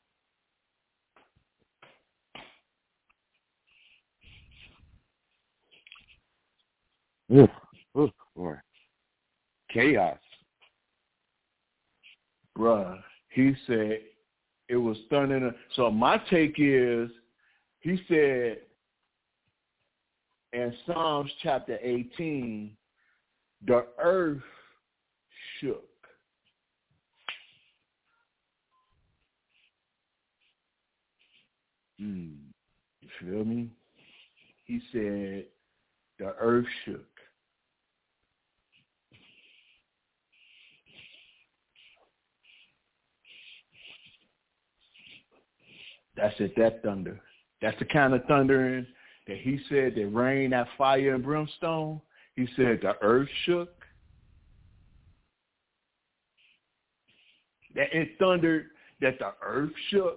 Ooh, ooh, boy. Chaos. Bruh, he said it was thundering. So my take is, he said in Psalms chapter eighteen, the earth shook. Mm. You feel me? He said the earth shook. That's it, that thunder. That's the kind of thundering that he said that rain, that fire and brimstone. He said the earth shook. That it thundered that the earth shook.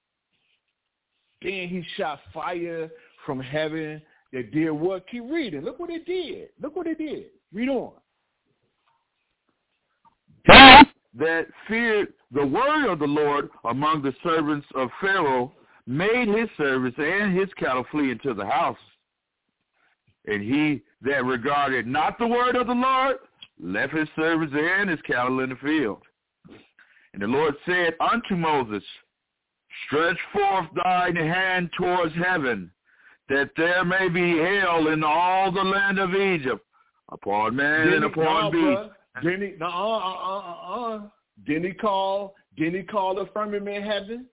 Then he shot fire from heaven that did what? Keep reading. Look what it did. Look what it did. Read on. That feared the word of the Lord among the servants of Pharaoh made his servants and his cattle flee into the house. And he that regarded not the word of the Lord left his servants and his cattle in the field. And the Lord said unto Moses, stretch forth thine hand towards heaven, that there may be hail in all the land of Egypt, upon man Didn't and he, upon no, beast. bruh. Didn't he, no, uh, uh, uh, uh. Didn't he call, didn't he call the firmament heaven?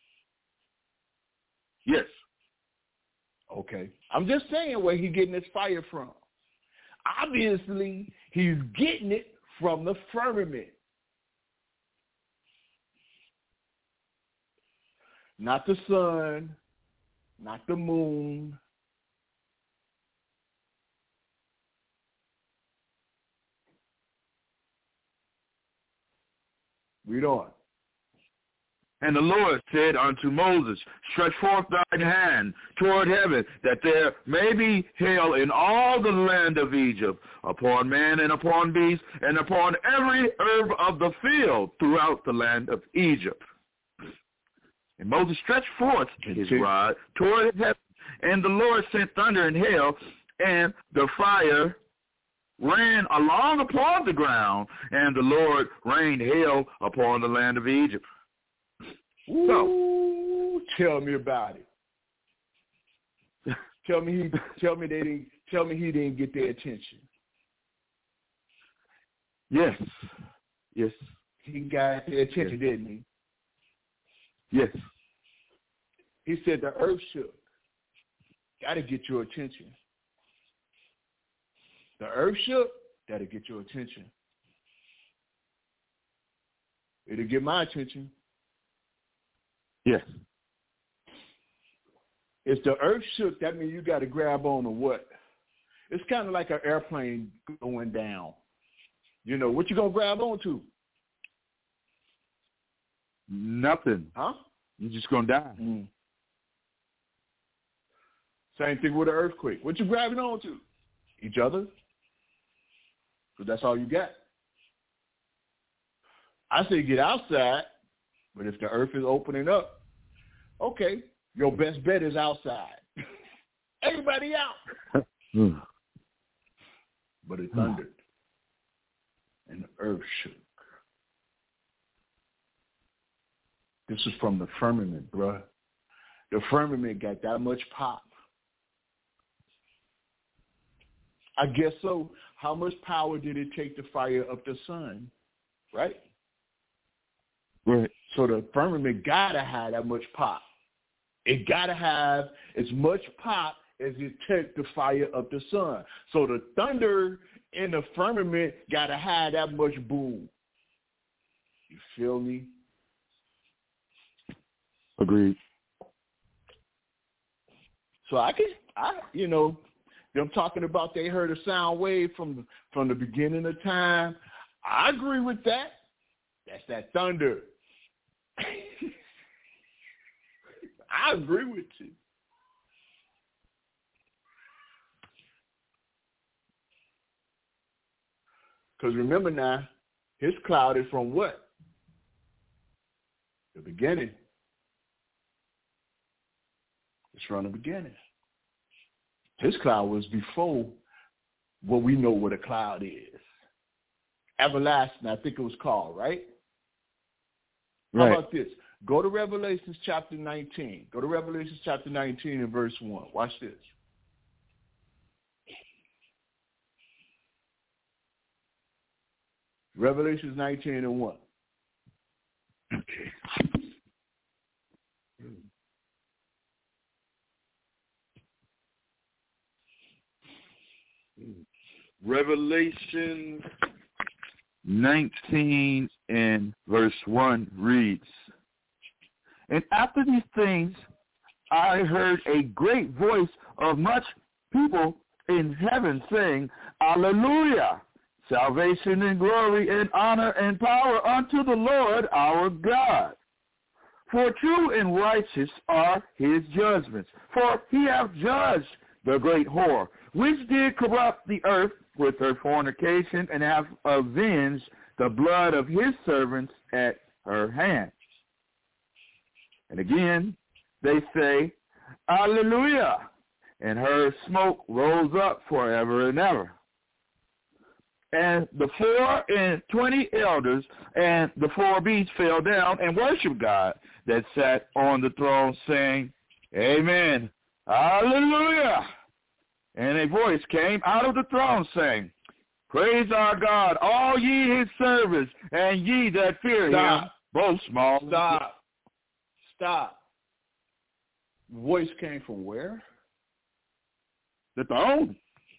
Yes. Okay. I'm just saying where he's getting his fire from. Obviously, he's getting it from the firmament. Not the sun, not the moon, Read on. And the Lord said unto Moses, stretch forth thine hand toward heaven, that there may be hail in all the land of Egypt, upon man and upon beast, and upon every herb of the field throughout the land of Egypt. And Moses stretched forth his rod toward heaven, and the Lord sent thunder and hail, and the fire ran along upon the ground, and the Lord rained hail upon the land of Egypt. Ooh, so, tell me about it. tell me he. Tell me they didn't. Tell me he didn't get their attention. Yes, yes. He got their attention, yes. Didn't he? Yes. He said the earth shook. Got to get your attention. The earth shook. Got to get your attention. It'll get my attention. Yes. If the earth shook, that means you got to grab on to what? It's kind of like an airplane going down. You know, what you going to grab on to? Nothing. Huh? You're just going to die. Mm. Same thing with an earthquake. What you grabbing on to? Each other? Because that's all you got. I say get outside. But if the earth is opening up, okay, your best bet is outside. Everybody out. But it thundered, and the earth shook. This is from the firmament, bruh. The firmament got that much pop. I guess so. How much power did it take to fire up the sun, right? Right. So the firmament gotta have that much pop. It gotta have as much pop as it took to fire up the sun. So the thunder in the firmament gotta have that much boom. You feel me? Agreed. So I can, I you know, them talking about they heard a sound wave from from the beginning of time. I agree with that. That's that thunder. I agree with you. Because remember now, his cloud is from what? The beginning. It's from the beginning. His cloud was before what we know what a cloud is. Everlasting, I think it was called, right? Right. How about this? Go to Revelations chapter nineteen. Go to Revelations chapter nineteen and verse one. Watch this. Revelations nineteen and one. Okay. Revelation nineteen and verse one reads, and after these things I heard a great voice of much people in heaven saying, Alleluia! Salvation and glory and honor and power unto the Lord our God. For true and righteous are his judgments. For he hath judged the great whore, which did corrupt the earth with her fornication, and hath avenged the blood of his servants at her hand. And again, they say, Alleluia! And her smoke rose up forever and ever. And the four and twenty elders and the four beasts fell down and worshiped God that sat on the throne, saying, Amen, Hallelujah. And a voice came out of the throne, saying, Praise our God, all ye his servants, and ye that fear Stop. him, both small. Stop. Stop. Voice came from where? The throne.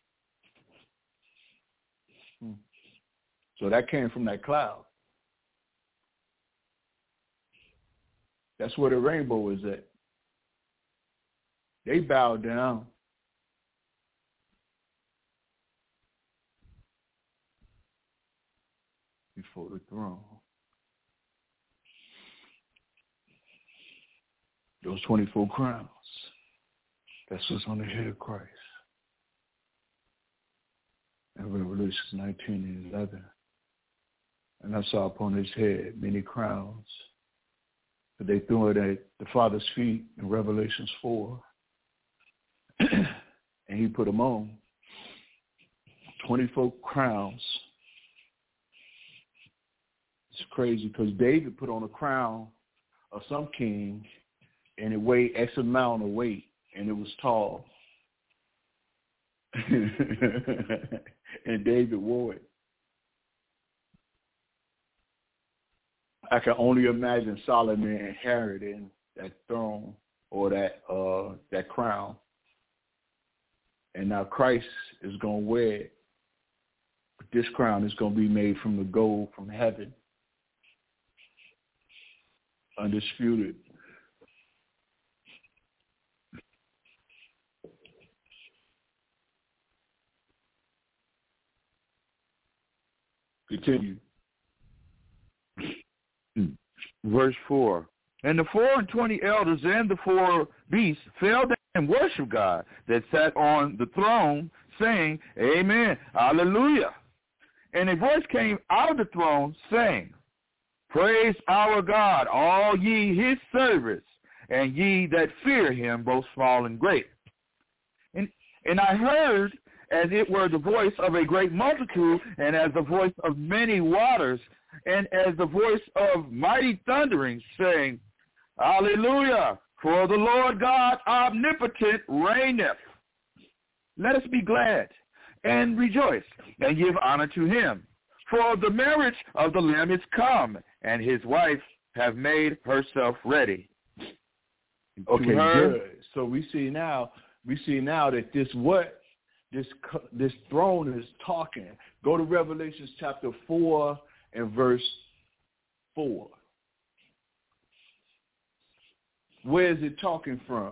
Hmm. So that came from that cloud. That's where the rainbow is at. They bowed down. Before the throne. those twenty-four crowns. That's what's on the head of Christ. In Revelation nineteen and eleven. And I saw upon his head many crowns, but they threw it at the Father's feet in Revelations four. And he put them on. twenty-four crowns. It's crazy because David put on a crown of some king, and it weighed X amount of weight, and it was tall. And David wore it. I can only imagine Solomon inheriting that throne or that uh, that crown. And now Christ is going to wear it. But this crown is going to be made from the gold from heaven. Undisputed. Continue. Verse four. And the four and twenty elders and the four beasts fell down and worshiped God that sat on the throne, saying, Amen, Hallelujah. And a voice came out of the throne, saying, Praise our God, all ye his servants, and ye that fear him, both small and great. And, and I heard, as it were the voice of a great multitude, and as the voice of many waters, and as the voice of mighty thunderings, saying, Hallelujah, for the Lord God omnipotent reigneth. Let us be glad and rejoice and give honor to him. For the marriage of the Lamb is come, and his wife have made herself ready. Okay, good. So we see now, we see now that this what this this throne is talking. Go to Revelation chapter four and verse four. Where is it talking from?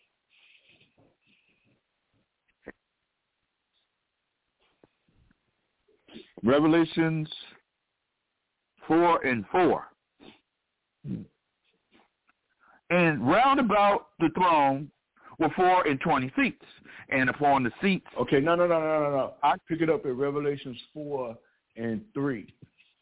Revelations four and four. And round about the throne were four and twenty seats, and upon the seats. Okay, no, no, no, no, no, no. I pick it up at Revelations four and three.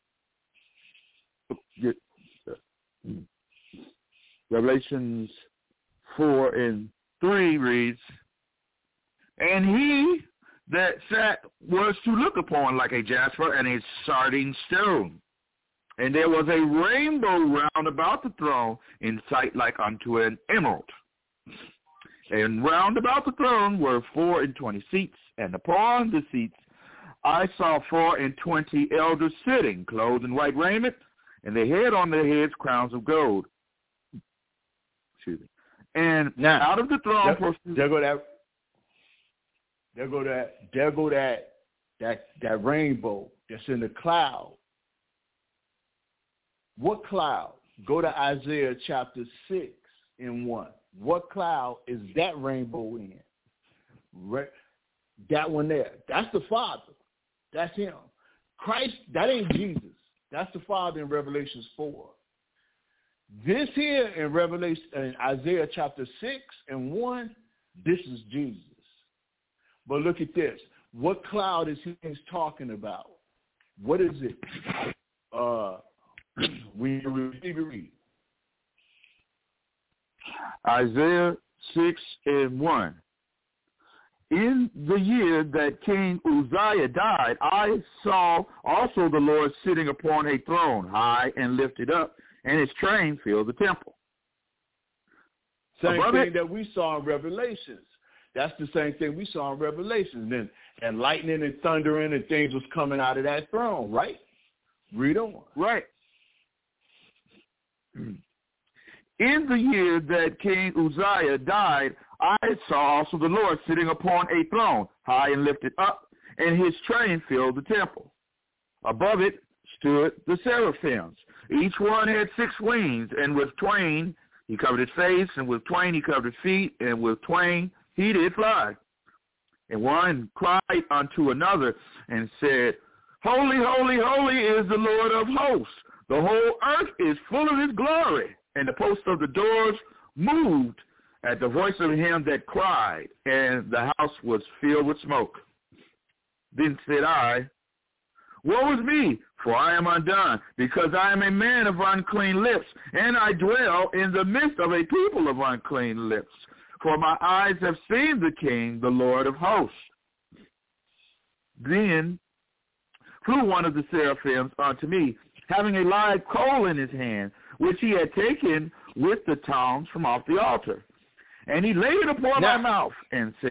Revelations four and three reads, And he that sat was to look upon like a jasper and a sardine stone. And there was a rainbow round about the throne, in sight like unto an emerald. And round about the throne were four and twenty seats, and upon the seats I saw four and twenty elders sitting, clothed in white raiment, and they had on their heads crowns of gold. Excuse me. And now, out of the throne, there, there go that, there go that, there go that, that, that rainbow that's in the cloud. What cloud? Go to Isaiah chapter six and one. What cloud is that rainbow in? Right, that one there. That's the Father. That's him. Christ, that ain't Jesus. That's the Father in Revelation four. This here in Revelation, in Isaiah chapter six and one, this is Jesus. But look at this. What cloud is he talking about? What is it? Uh, we read. Isaiah six and one. In the year that King Uzziah died, I saw also the Lord sitting upon a throne, high and lifted up, and his train filled the temple. Same Above thing it, that we saw in Revelations. That's the same thing we saw in Revelations. And, and lightning and thundering and things was coming out of that throne, right? Read on. Right. In the year that King Uzziah died, I saw also the Lord sitting upon a throne, high and lifted up, and his train filled the temple. Above it stood the seraphims. Each one had six wings, and with twain he covered his face, and with twain he covered his feet, and with twain he did fly. And one cried unto another and said, Holy, holy, holy is the Lord of hosts. The whole earth is full of his glory. And the posts of the doors moved at the voice of him that cried, and the house was filled with smoke. Then said I, woe is me, for I am undone, because I am a man of unclean lips, and I dwell in the midst of a people of unclean lips. For my eyes have seen the King, the Lord of hosts. Then flew one of the seraphims unto me, having a live coal in his hand, which he had taken with the tongs from off the altar. And he laid it upon Now, my mouth and said,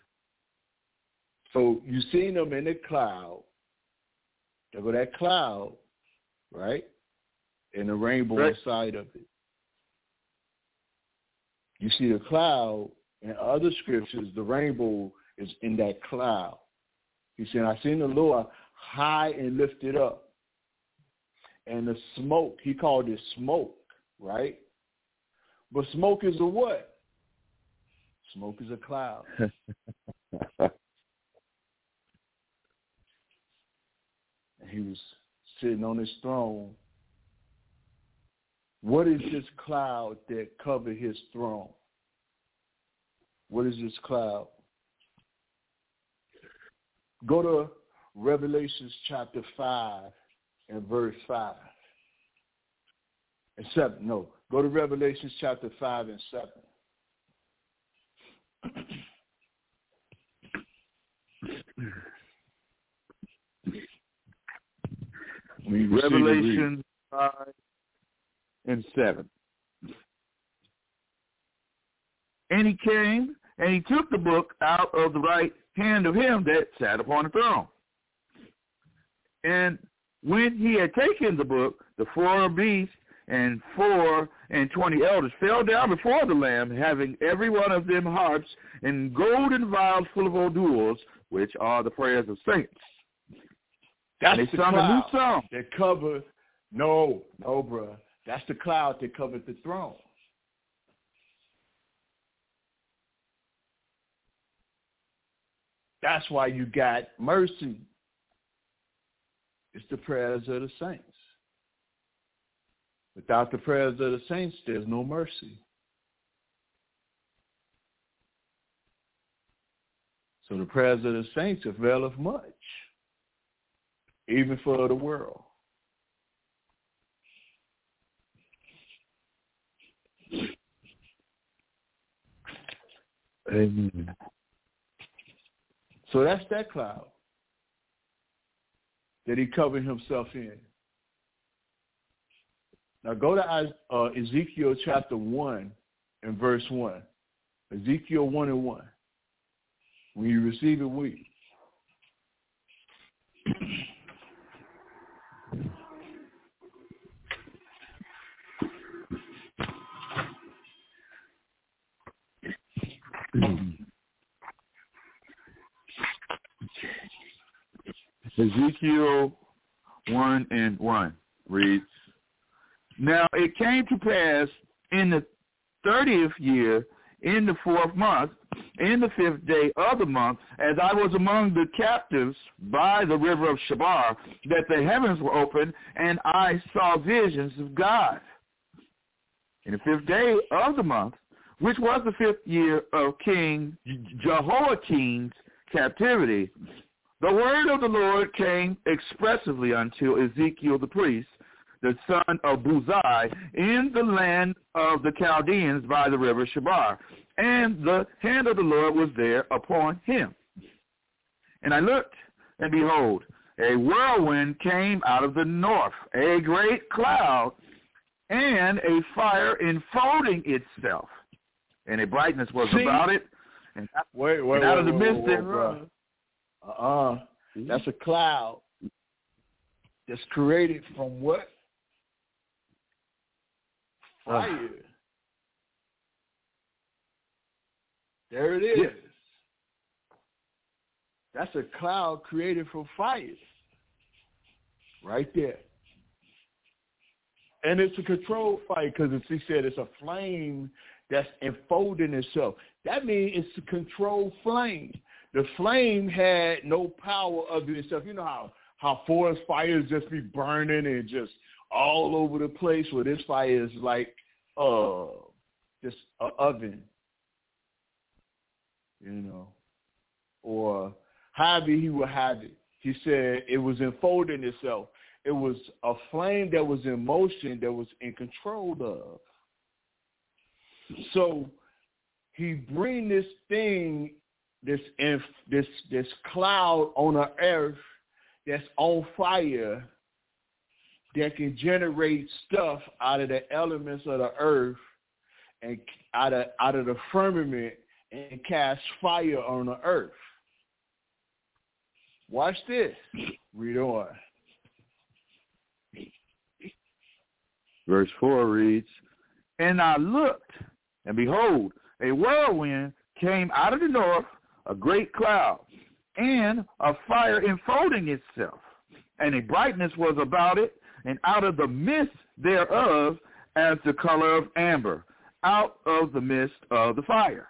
so you seen them in the cloud. There go that cloud, right? And the rainbow right. inside of it. You see the cloud in other scriptures, the rainbow is in that cloud. He said, I seen the Lord high and lifted up. And the smoke, he called it smoke, right? But smoke is a what? Smoke is a cloud. And he was sitting on his throne. What is this cloud that covered his throne? What is this cloud? Go to Revelations chapter five and verse five. And seven. No, go to Revelations chapter five and seven. Revelation five and seven. And he came, and he took the book out of the right hand of him that sat upon the throne. And when he had taken the book, the four beasts and four and twenty elders fell down before the Lamb, having every one of them harps and golden vials full of odors, which are the prayers of saints. That's and they the sung cloud a new song. that covered, no, no, bruh. That's the cloud that covered the throne. That's why you got mercy. It's the prayers of the saints. Without the prayers of the saints, there's no mercy. So the prayers of the saints availeth much, even for the world. Amen. So that's that cloud that he covered himself in. Now go to uh, Ezekiel chapter one and verse one. Ezekiel one and one. When you receive it, we. Ezekiel one and one reads, Now it came to pass in the thirtieth year, in the fourth month, in the fifth day of the month, as I was among the captives by the river of Shabar, that the heavens were opened, and I saw visions of God. In the fifth day of the month, which was the fifth year of King Jehoiakim's captivity, the word of the Lord came expressively unto Ezekiel the priest, the son of Buzai, in the land of the Chaldeans by the river Shabar. And the hand of the Lord was there upon him. And I looked, and behold, a whirlwind came out of the north, a great cloud, and a fire enfolding itself. And a brightness was See? about it. And, wait, wait, and out wait, of the wait, midst wait, thereof. Uh-uh. That's a cloud that's created from what? Fire. There it is. Yeah. That's a cloud created from fire. Right there. And it's a controlled fire because, as he said, it's a flame that's enfolding itself. That means it's a controlled flame. The flame had no power of itself. You know how, how forest fires just be burning and just all over the place? Well, this fire is like uh, just an oven, you know, or however he would have it. He said it was enfolding itself. It was a flame that was in motion, that was in control of. So he bring this thing, this this this cloud on the earth that's on fire, that can generate stuff out of the elements of the earth and out of out of the firmament and cast fire on the earth. Watch this. Read on. Verse four reads, "And I looked, and behold, a whirlwind came out of the north, a great cloud, and a fire enfolding itself, and a brightness was about it, and out of the midst thereof as the color of amber, out of the midst of the fire.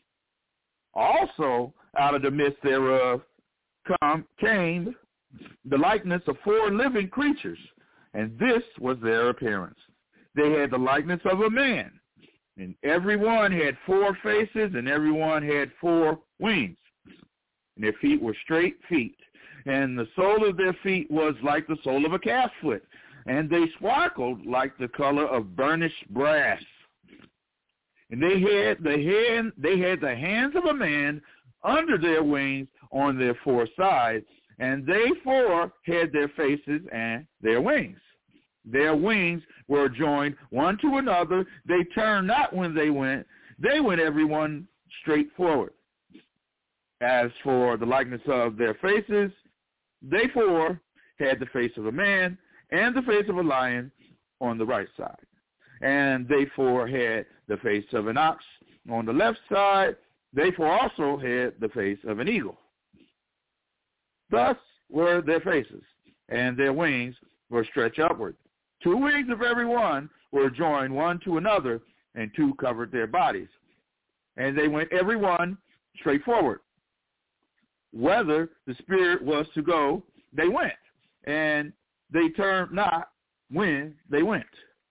Also out of the midst thereof come, came the likeness of four living creatures, and this was their appearance. They had the likeness of a man, and every one had four faces, and every one had four wings. And their feet were straight feet, and the sole of their feet was like the sole of a calf's foot, and they sparkled like the color of burnished brass. And they had the hand, they had the hands of a man under their wings on their four sides, and they four had their faces and their wings. Their wings were joined one to another. They turned not when they went. They went every one straight forward. As for the likeness of their faces, they four had the face of a man and the face of a lion on the right side. And they four had the face of an ox on the left side. They four also had the face of an eagle. Thus were their faces, and their wings were stretched upward. Two wings of every one were joined one to another, and two covered their bodies. And they went every one straight forward. Whether the spirit was to go, they went, and they turned not when they went.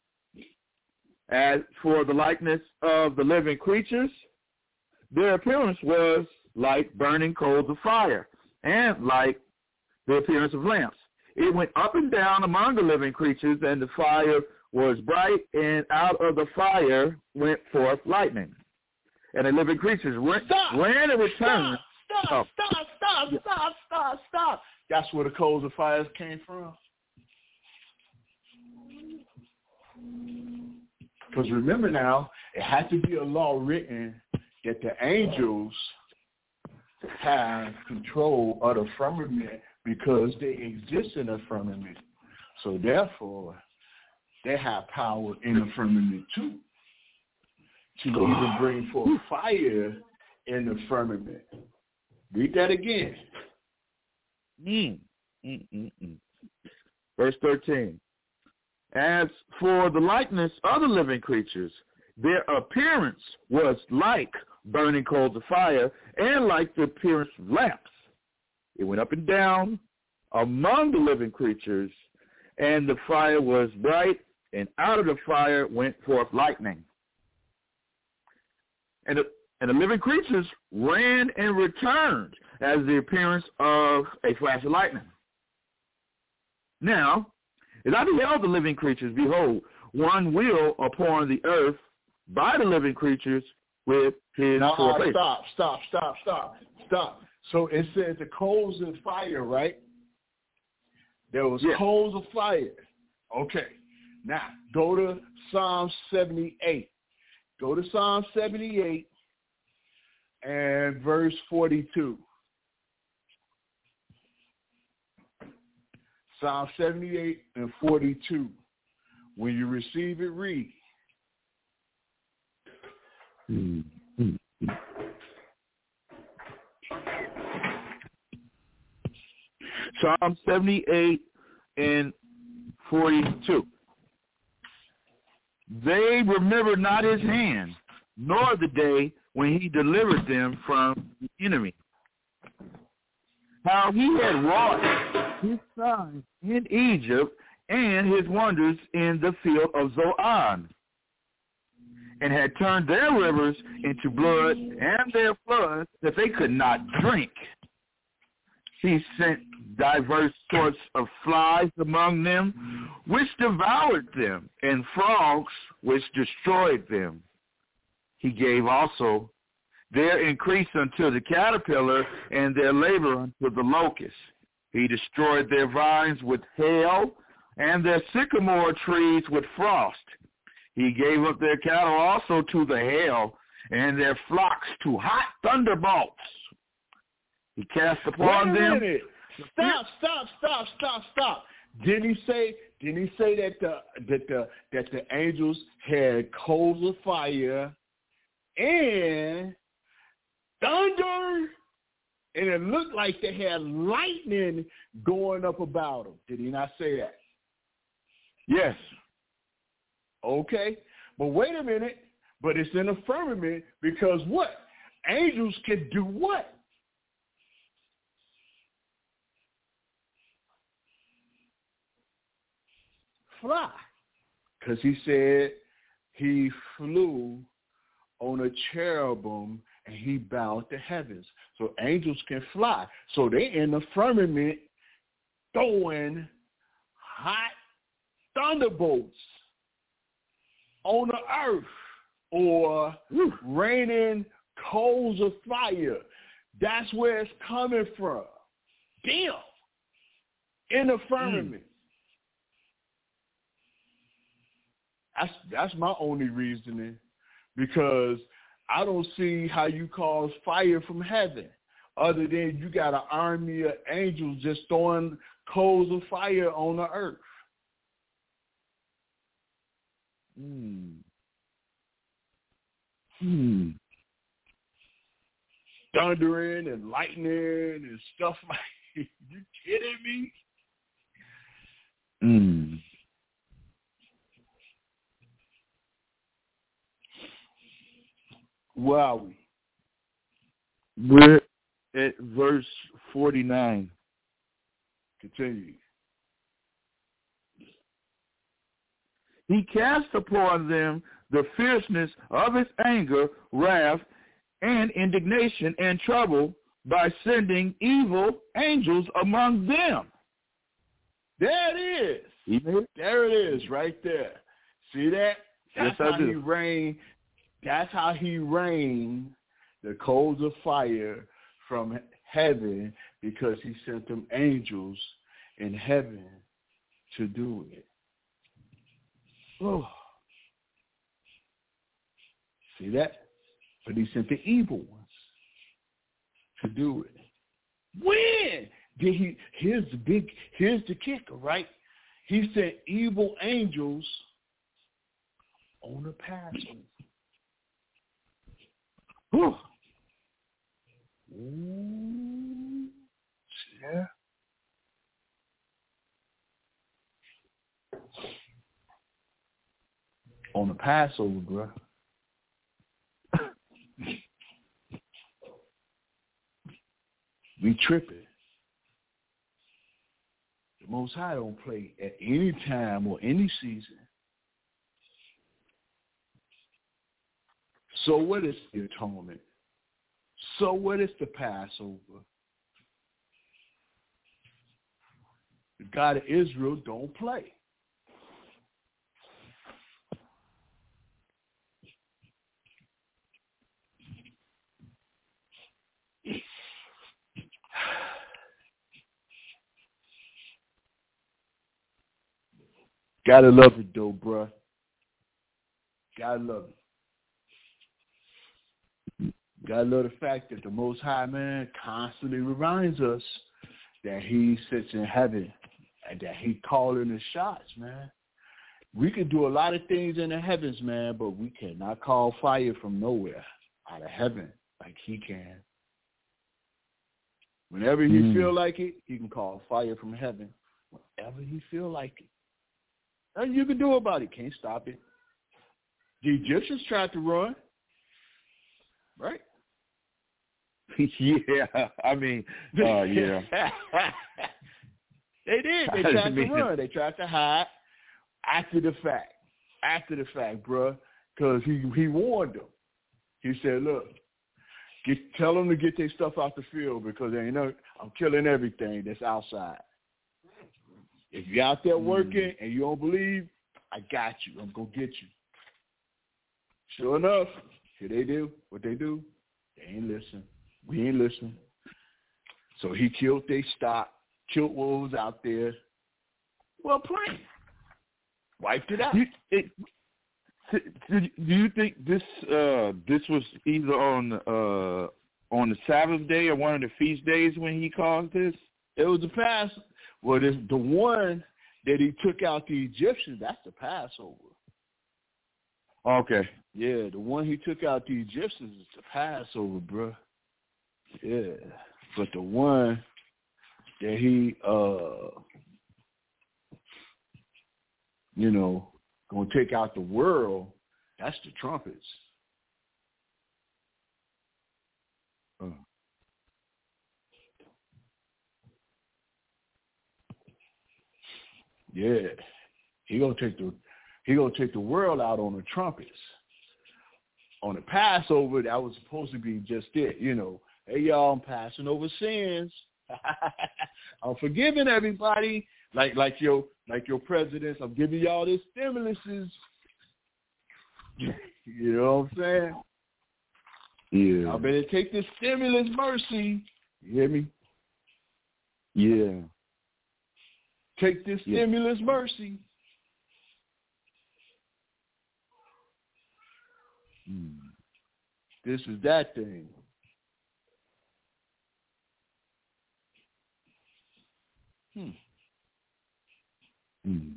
As for the likeness of the living creatures, their appearance was like burning coals of fire, and like the appearance of lamps. It went up and down among the living creatures, and the fire was bright, and out of the fire went forth lightning. And the living creatures went, stop, ran and returned. Stop, stop, oh. stop, stop, yeah. stop, stop, stop. That's where the coals of fire came from. Because remember now, it had to be a law written that the angels have control of the firmament because they exist in the firmament. So therefore, they have power in the firmament too, to even bring forth fire in the firmament. Read that again. Mm. Mm, mm, mm. Verse thirteen. As for the likeness of the living creatures, their appearance was like burning coals of fire, and like the appearance of lamps. It went up and down among the living creatures, and the fire was bright, and out of the fire went forth lightning. And the, and the living creatures ran and returned as the appearance of a flash of lightning. Now, as I beheld the living creatures, behold, one wheel upon the earth by the living creatures with his now, four uh, faces. Stop, stop, stop, stop, stop. So it says the coals of fire, right? There was yeah. coals of fire. Okay. Now, go to Psalm seventy-eight. Go to Psalm seventy-eight and verse forty-two. Psalm seventy-eight and forty-two. When you receive it, read. Mm-hmm. Psalm seventy-eight and forty-two. They remembered not his hand, nor the day when he delivered them from the enemy. How he had wrought his signs in Egypt and his wonders in the field of Zoan. and had turned their rivers into blood and their floods that they could not drink. He sent diverse sorts of flies among them, which devoured them, and frogs, which destroyed them. He gave also their increase unto the caterpillar, and their labor unto the locust. He destroyed their vines with hail, and their sycamore trees with frost. He gave up their cattle also to the hail, and their flocks to hot thunderbolts. He cast upon Wait a them. minute. Stop! Stop! Stop! Stop! Stop! Didn't he say? Didn't he say that the that the that the angels had coals of fire and thunder, and it looked like they had lightning going up about them? Did he not say that? Yes. Okay, but wait a minute. But it's in the firmament because what? Angels can do what? Fly. Because he said he flew on a cherubim and he bound the heavens. So angels can fly. So they in the firmament throwing hot thunderbolts on the earth or raining coals of fire. That's where it's coming from. Damn. In the firmament. Mm. That's that's my only reasoning, because I don't see how you cause fire from heaven other than you got an army of angels just throwing coals of fire on the earth. Hmm. Hmm. Thundering and lightning and stuff like that. You kidding me? Hmm. Where are we? We're at verse forty-nine. Continue. He cast upon them the fierceness of his anger, wrath, and indignation and trouble by sending evil angels among them. There it is. There it is right there. See that? That's yes, how I do. he rained. That's how he rained the coals of fire from heaven, because he sent them angels in heaven to do it. Oh. See that? But he sent the evil ones to do it. When did he? Here's the big. Here's the kicker, right? He sent evil angels on the Passover. Ooh. Ooh. Yeah. On the Passover, bro. We tripping. The Most High don't play at any time or any season. So what is the atonement? So what is the Passover? The God of Israel don't play. Gotta love it though, bruh. Gotta love it. Gotta love the fact that the Most High, man, constantly reminds us that he sits in heaven and that he calling the shots, man. We can do a lot of things in the heavens, man, but we cannot call fire from nowhere out of heaven like he can. Whenever he mm. feel like it, he can call fire from heaven. Whenever he feel like it. Nothing you can do about it. Can't stop it. The Egyptians tried to run. Right? yeah. I mean, uh, yeah. They did. They tried to run. They tried to hide after the fact. After the fact, bruh. because he, he warned them. He said, look, get, tell them to get their stuff out the field because they ain't no, I'm killing everything that's outside. If you're out there working mm. and you don't believe, I got you. I'm going to get you. Sure enough, here they do what they do. They ain't listen. We ain't listen. So he killed their stock, killed what was out there. Well, plain. Wiped it out. You, it, do you think this uh, this was either on uh, on the Sabbath day or one of the feast days when he caused this? It was the Pass. Well, this, the one that he took out the Egyptians, that's the Passover. Okay. Yeah, the one he took out the Egyptians is the Passover, bro. Yeah. But the one that he, uh, you know, gonna take out the world, that's the trumpets. Uh. Yeah, he gonna take the he gonna take the world out on the trumpets. On the Passover, that was supposed to be just it, you know. Hey y'all, I'm passing over sins. I'm forgiving everybody, like like your like your presidents. I'm giving y'all this stimuluses. You know what I'm saying? Yeah. I better take this stimulus mercy. You hear me? Yeah. Take this yeah. stimulus mercy. Mm. This is that thing. Hmm. Mm.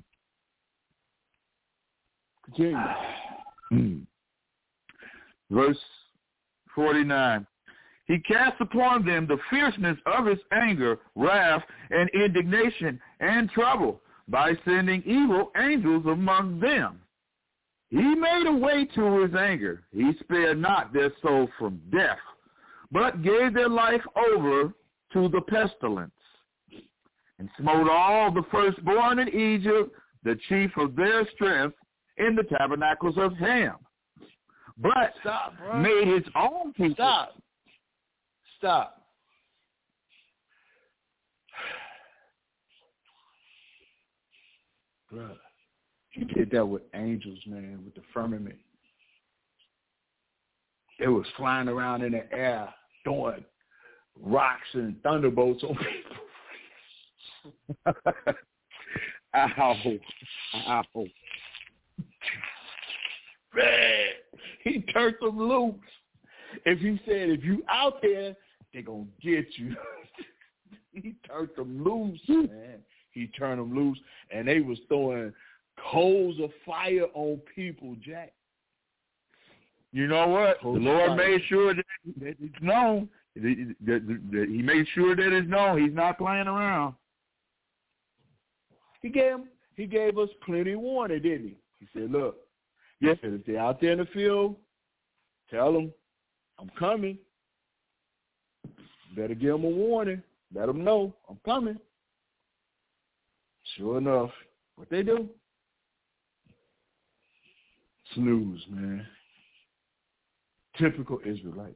Continue. Mm. Verse forty-nine. He cast upon them the fierceness of his anger, wrath, and indignation, and trouble by sending evil angels among them. He made a way to his anger. He spared not their soul from death, but gave their life over to the pestilence, and smote all the firstborn in Egypt, the chief of their strength, in the tabernacles of Ham. But Stop, bro. made his own people. Stop. Stop. Bruh, he did that with angels, man, with the firmament. They was flying around in the air, throwing rocks and thunderbolts on people. Ow. Ow. Man, he turned them loose. If he said, if you out there, they're going to get you. He turned them loose, man. He turned them loose, and they was throwing coals of fire on people, Jack. You know what? Coals the Lord fire. made sure that, that it's known. That, that, that he made sure that it's known. He's not playing around. He gave he gave us plenty of warning, didn't he? He said, look, yes. he said, if they're out there in the field, tell them, I'm coming. Better give them a warning. Let them know I'm coming. Sure enough, what they do? Snooze, man. Typical Israelites.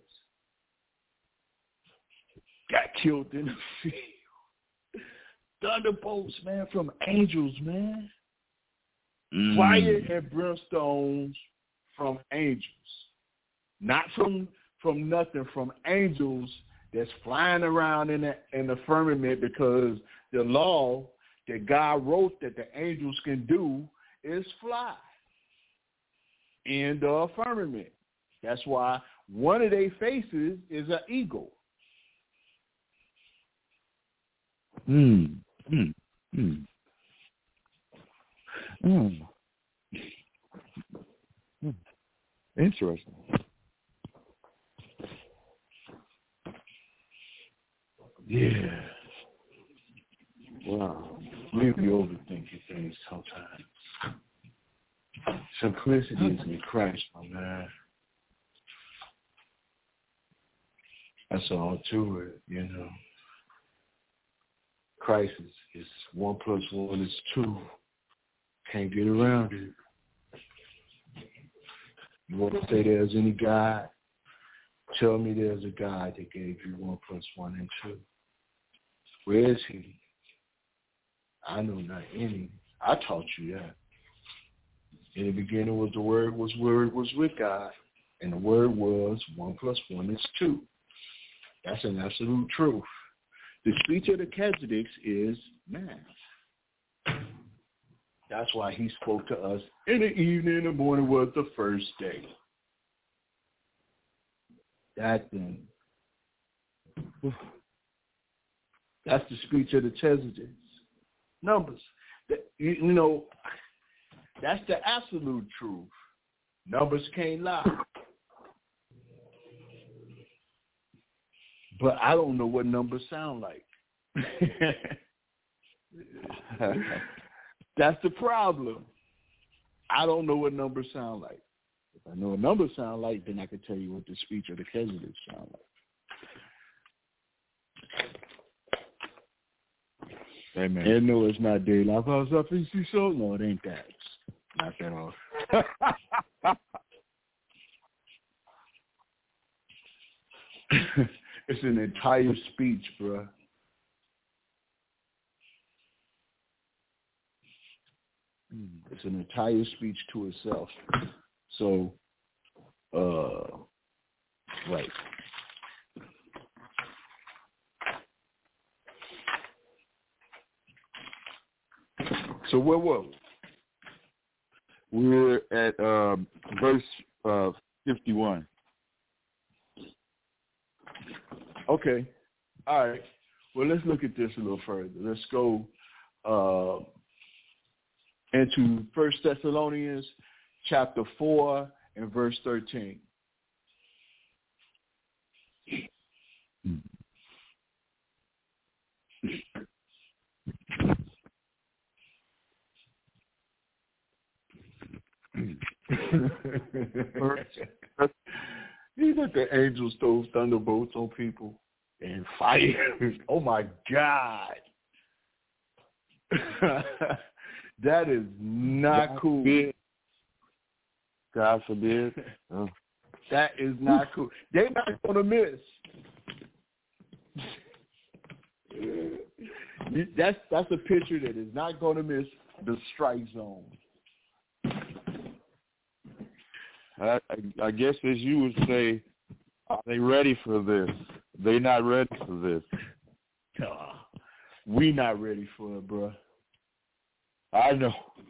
Got killed in the field. Thunderbolts, man, from angels, man. Mm. Fire and brimstones from angels. Not from from nothing, from angels that's flying around in the in the firmament, because the law that God wrote that the angels can do is fly in the firmament. That's why one of their faces is an eagle. Hmm. Hmm. Hmm. Hmm. Hmm. Interesting. Yeah. Wow. We be overthinking things sometimes. Simplicity is in Christ, my man. That's all to it, you know. Christ is, is one plus one is two. Can't get around it. You want to say there's any God? Tell me there's a God that gave you one plus one and two. Where is he? I know not any. I taught you that. In the beginning was the Word, was Word was with God, and the Word was one plus one is two. That's an absolute truth. The speech of the Melchizedek is math. That's why he spoke to us in the evening, in the morning was the first day. That thing. That's the speech of the Melchizedek. Numbers. You, you know, that's the absolute truth. Numbers can't lie. But I don't know what numbers sound like. That's the problem. I don't know what numbers sound like. If I know what numbers sound like, then I can tell you what the speech of the Melchizedek sound like. Amen. And no, it's not day life. I was up and see so. No, it ain't that. Not that all. It's an entire speech, bro. It's an entire speech to itself. So, uh, right. So where were we? We're at um, verse uh, fifty-one. Okay. All right. Well, let's look at this a little further. Let's go uh, into First Thessalonians chapter four and verse thirteen. You know the angels throw thunderbolts on people and fire. Oh my God. That is not God cool. forbid. God forbid. Oh. That is not cool. They're not gonna miss. That's that's a picture that is not gonna miss the strike zone. I, I, I guess, as you would say, are they ready for this? They not ready for this. Uh, we not ready for it, bro. I know.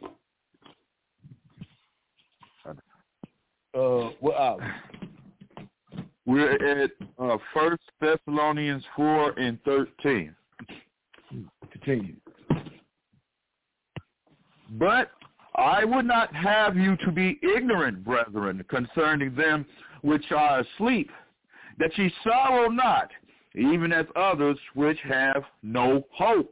Uh, what out? We're at uh, First Thessalonians four and thirteen. Continue. But I would not have you to be ignorant, brethren, concerning them which are asleep, that ye sorrow not, even as others which have no hope.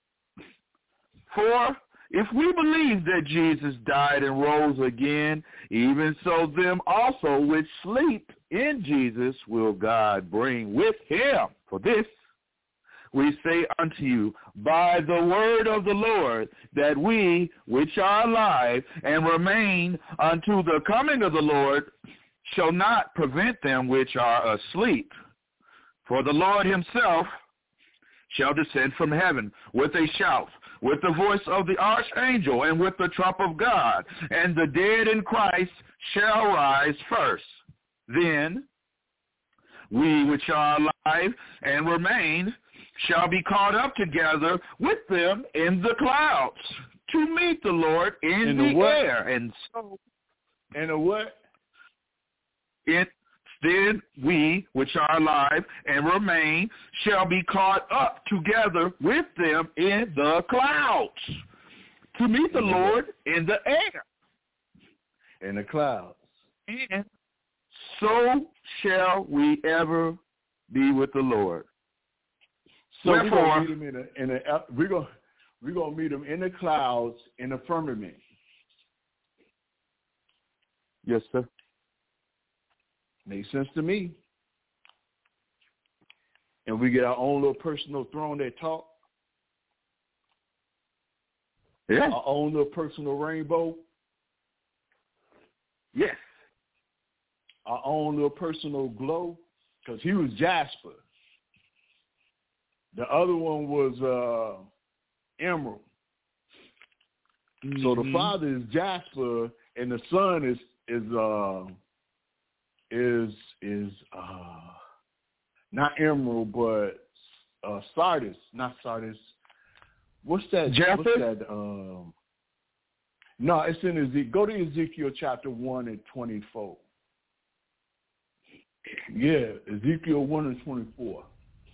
For if we believe that Jesus died and rose again, even so them also which sleep in Jesus will God bring with him. For this we say unto you by the word of the Lord, that we which are alive and remain unto the coming of the Lord shall not prevent them which are asleep. For the Lord himself shall descend from heaven with a shout, with the voice of the archangel, and with the trump of God, and the dead in Christ shall rise first. Then we which are alive and remain shall be caught up together with them in the clouds to meet the Lord in, in the, the air. And so in a what? It, then we which are alive and remain shall be caught up together with them in the clouds to meet the in the Lord in the air. In the clouds. And so shall we ever be with the Lord. So Wherefore, we're gonna meet him in a, in a we're gonna we're gonna meet him in the clouds in the firmament. yes, sir. Makes sense to me. And we get our own little personal throne that talk. Yeah. Our own little personal rainbow. Yes. our own little personal glow, because he was jasper. The other one was uh, emerald. Mm-hmm. So the father is jasper, and the son is is uh, is is uh, not emerald, but uh, sardis, not sardis. What's that? Japheth? What's that? Um, no, it's in Ezekiel. Go to Ezekiel chapter one and twenty-four. Yeah, Ezekiel one and twenty-four.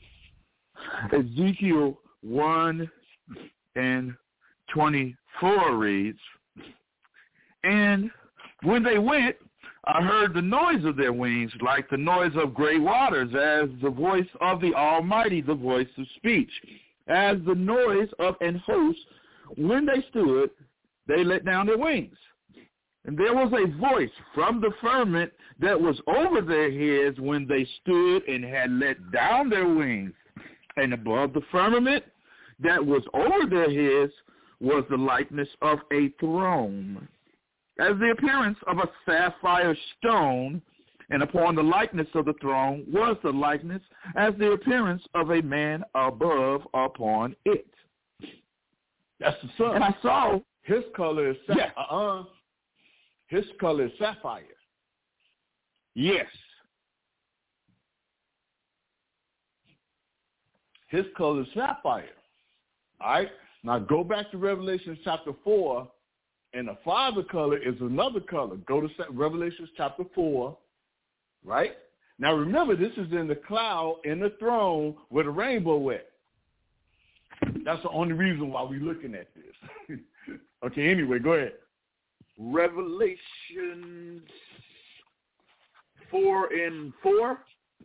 Ezekiel one and twenty-four reads, "And when they went, I heard the noise of their wings like the noise of great waters, as the voice of the Almighty, the voice of speech, as the noise of an host. When they stood, they let down their wings. And there was a voice from the firmament that was over their heads when they stood and had let down their wings. And above the firmament that was over their heads was the likeness of a throne, as the appearance of a sapphire stone, and upon the likeness of the throne was the likeness as the appearance of a man above upon it." That's the sun. And I saw his color is sa- yes. uh-uh. His color is sapphire. Yes. His color is sapphire. All right? Now go back to Revelation chapter four, and the father color is another color. Go to Revelation chapter four, right? Now remember, this is in the cloud, in the throne, where the rainbow at. That's the only reason why we're looking at this. Okay, anyway, go ahead. Revelation four and four?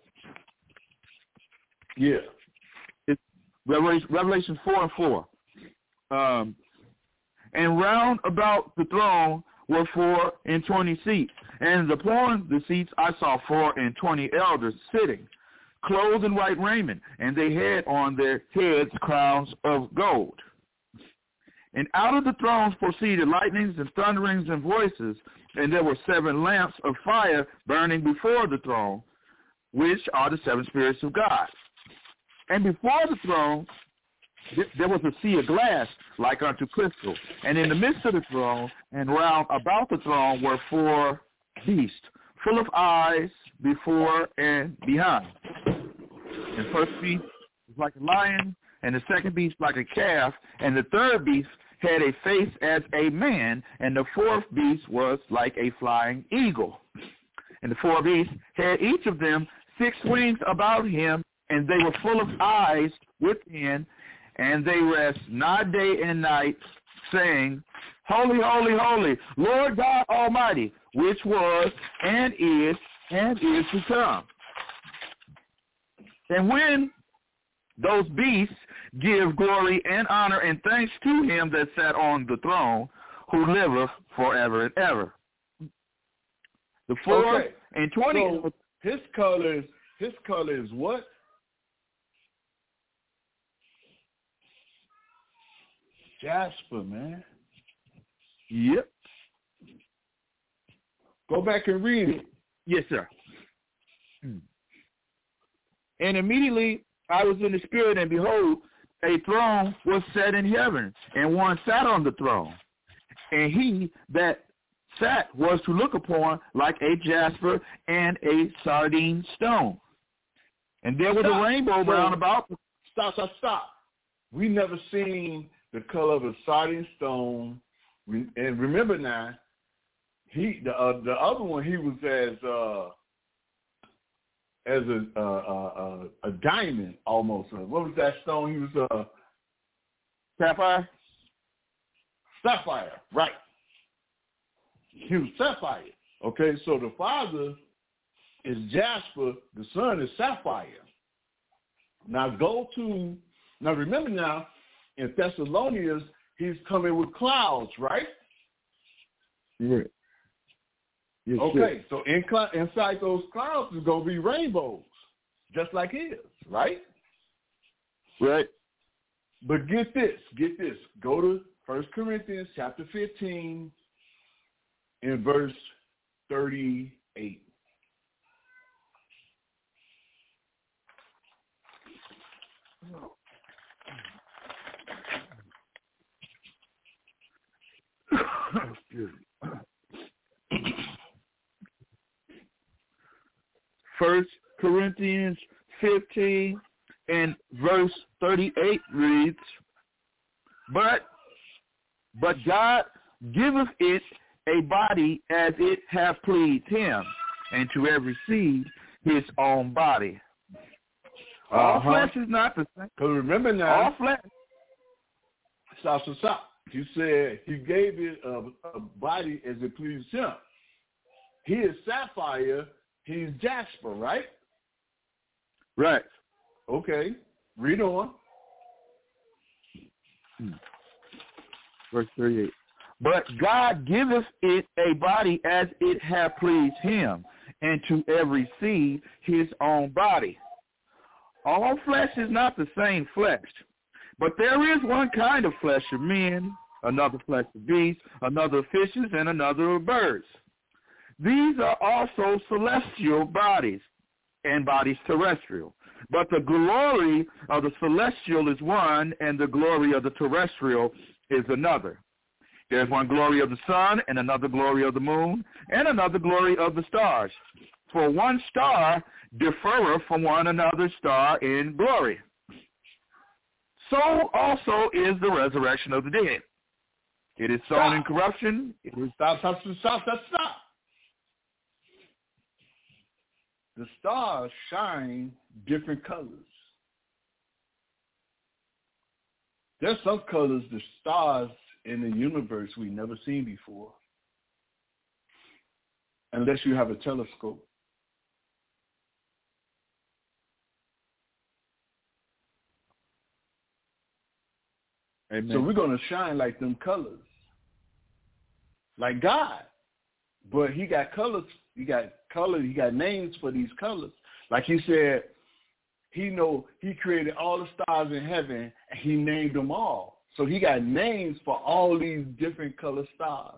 Yeah. It's Revelation, Revelation four and four. Um, and round about the throne were four and twenty seats, and upon the seats I saw four and twenty elders sitting, clothed in white raiment, and they had on their heads crowns of gold. And out of the thrones proceeded lightnings and thunderings and voices, and there were seven lamps of fire burning before the throne, which are the seven spirits of God. And before the throne there was a sea of glass like unto crystal, and in the midst of the throne and round about the throne were four beasts, full of eyes before and behind. And the first beast was like a lion, and the second beast like a calf, and the third beast had a face as a man, and the fourth beast was like a flying eagle. And the four beasts had each of them six wings about him, and they were full of eyes within, and they rest not day and night, saying, Holy, holy, holy, Lord God Almighty, which was and is and is to come. And when those beasts give glory and honor and thanks to him that sat on the throne, who liveth forever and ever. The four okay. and twenty. So his color is his color is what? Jasper, man. Yep. Go back and read it. Yes, sir. And immediately I was in the spirit, and behold, a throne was set in heaven, and one sat on the throne. And he that sat was to look upon like a jasper and a sardine stone. And there was stop. a rainbow so, round about. Stop, stop, stop. We never seen the color of a sardine stone. And remember now, he the uh, the other one, he was as uh, as a uh, uh, a diamond almost. What was that stone? He was a uh, Sapphire? Sapphire, right. He was sapphire. Okay, so the father is jasper, the son is sapphire. Now go to, now remember now, in Thessalonians, he's coming with clouds, right? Right. Yes, okay, so in, inside those clouds is going to be rainbows, just like his, right? Right. But get this, get this. Go to First Corinthians chapter fifteen in verse thirty-eight. Excuse me. First Corinthians fifteen and verse thirty-eight reads, But but God giveth it a body as it hath pleased him, and to every seed his own body. All uh-huh. flesh is not the same. Because remember now, all flesh. Stop, stop, stop. You said he gave it a, a body as it pleased him. He is sapphire. He's jasper, right? Right. Okay. Read on. Verse thirty-eight. But God giveth it a body as it hath pleased him, and to every seed his own body. All flesh is not the same flesh, but there is one kind of flesh of men, another flesh of beasts, another of fishes, and another of birds. These are also celestial bodies, and bodies terrestrial. But the glory of the celestial is one, and the glory of the terrestrial is another. There's one glory of the sun, and another glory of the moon, and another glory of the stars. For one star differeth from one another star in glory. So also is the resurrection of the dead. It is sown stop. in corruption. It is stop, stop, stop, stop, stop. The stars shine different colors. There's some colors, the stars in the universe we've never seen before, unless you have a telescope. Amen. So we're going to shine like them colors, like God. But he got colors, he got color, he got names for these colors. Like he said, he know he created all the stars in heaven and he named them all. So he got names for all these different color stars.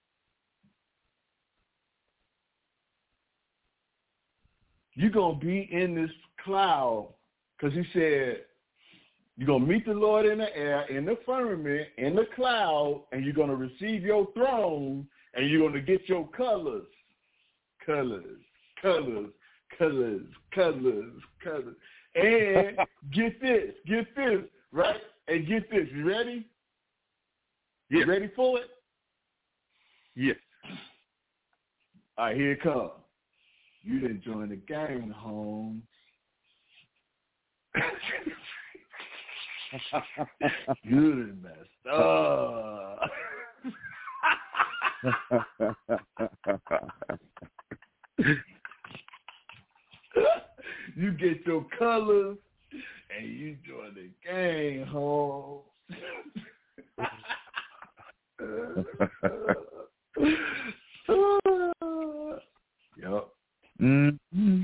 You're going to be in this cloud because he said, you're going to meet the Lord in the air, in the firmament, in the cloud, and you're going to receive your throne, and you're going to get your colors, colors, colors, colors, colors, colors. And get this, get this, right? And get this. You ready? Yes. You ready for it? Yes. All right, here it comes. You didn't join the gang, Holmes. You done messed up. You get your colors and you join the gang, Holmes. Yep. Mm-hmm.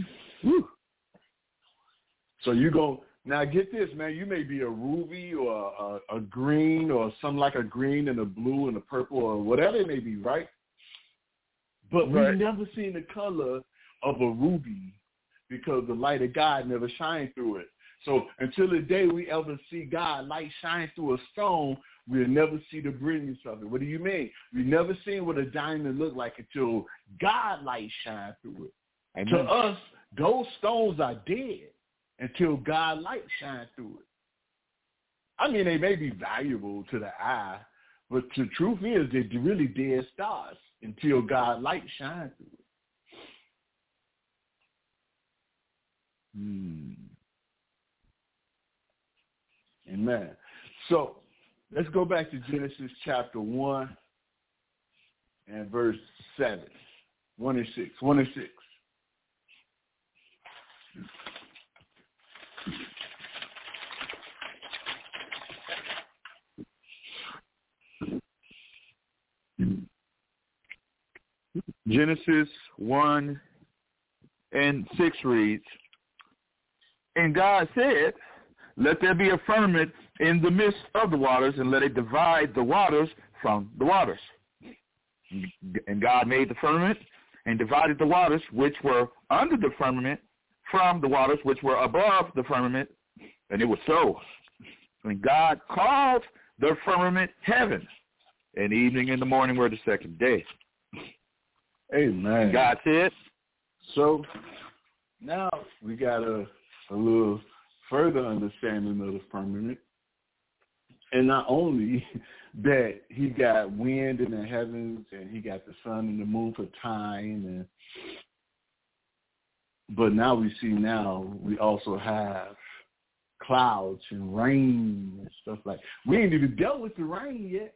So you go now. Get this, man. You may be a ruby or a, a green or something like a green and a blue and a purple or whatever it may be, right? But right. we've never seen the color of a ruby because the light of God never shines through it. So until the day we ever see God light shine through a stone, we'll never see the brilliance of it. What do you mean? We've never seen what a diamond look like until God light shines through it. Amen. To us, those stones are dead until God light shines through it. I mean, they may be valuable to the eye, but the truth is they're really dead stars until God light shines through it. Hmm. Amen. So let's go back to Genesis chapter one and verse seven. One and six. One and six. Genesis one and six reads, And God said, Let there be a firmament in the midst of the waters, and let it divide the waters from the waters. And God made the firmament and divided the waters which were under the firmament from the waters which were above the firmament. And it was so. And God called the firmament heaven, and evening and the morning were the second day. Amen. And God said, so now we got a, a little further understanding of the firmament. And not only that he got wind in the heavens and he got the sun and the moon for time, and but now we see now we also have clouds and rain and stuff like that. We ain't even dealt with the rain yet.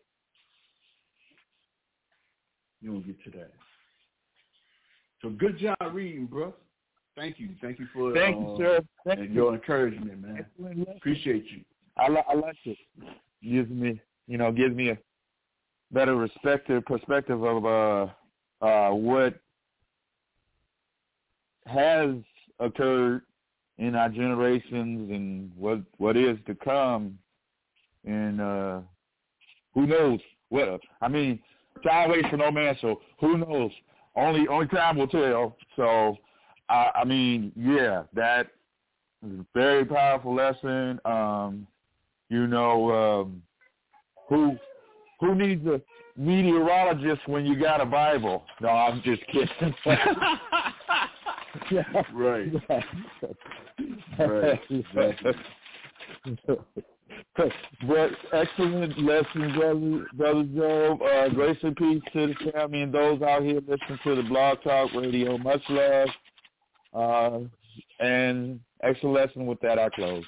You don't get to that. So good job reading, bro. Thank you. Thank you for Thank uh, you, sir. Thank your you. encouragement, man. Appreciate you. I, li- I like it. Gives me, you know, gives me a better perspective perspective of uh, uh, what has occurred in our generations and what what is to come. And uh, who knows what? I mean, time waits for no man, so who knows? Only only time will tell. So, I, I mean, yeah, that is a very powerful lesson. Um, you know, um, who who needs a meteorologist when you got a Bible? No, I'm just kidding. Right. Right. Exactly. But excellent lesson, brother, brother Job. Uh, grace and peace to the family and those out here listening to the Blog Talk Radio. Much love. Uh, and excellent lesson. With that, I close.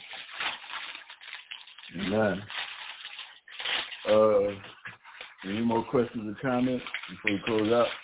Amen. Uh, any more questions or comments before we close out?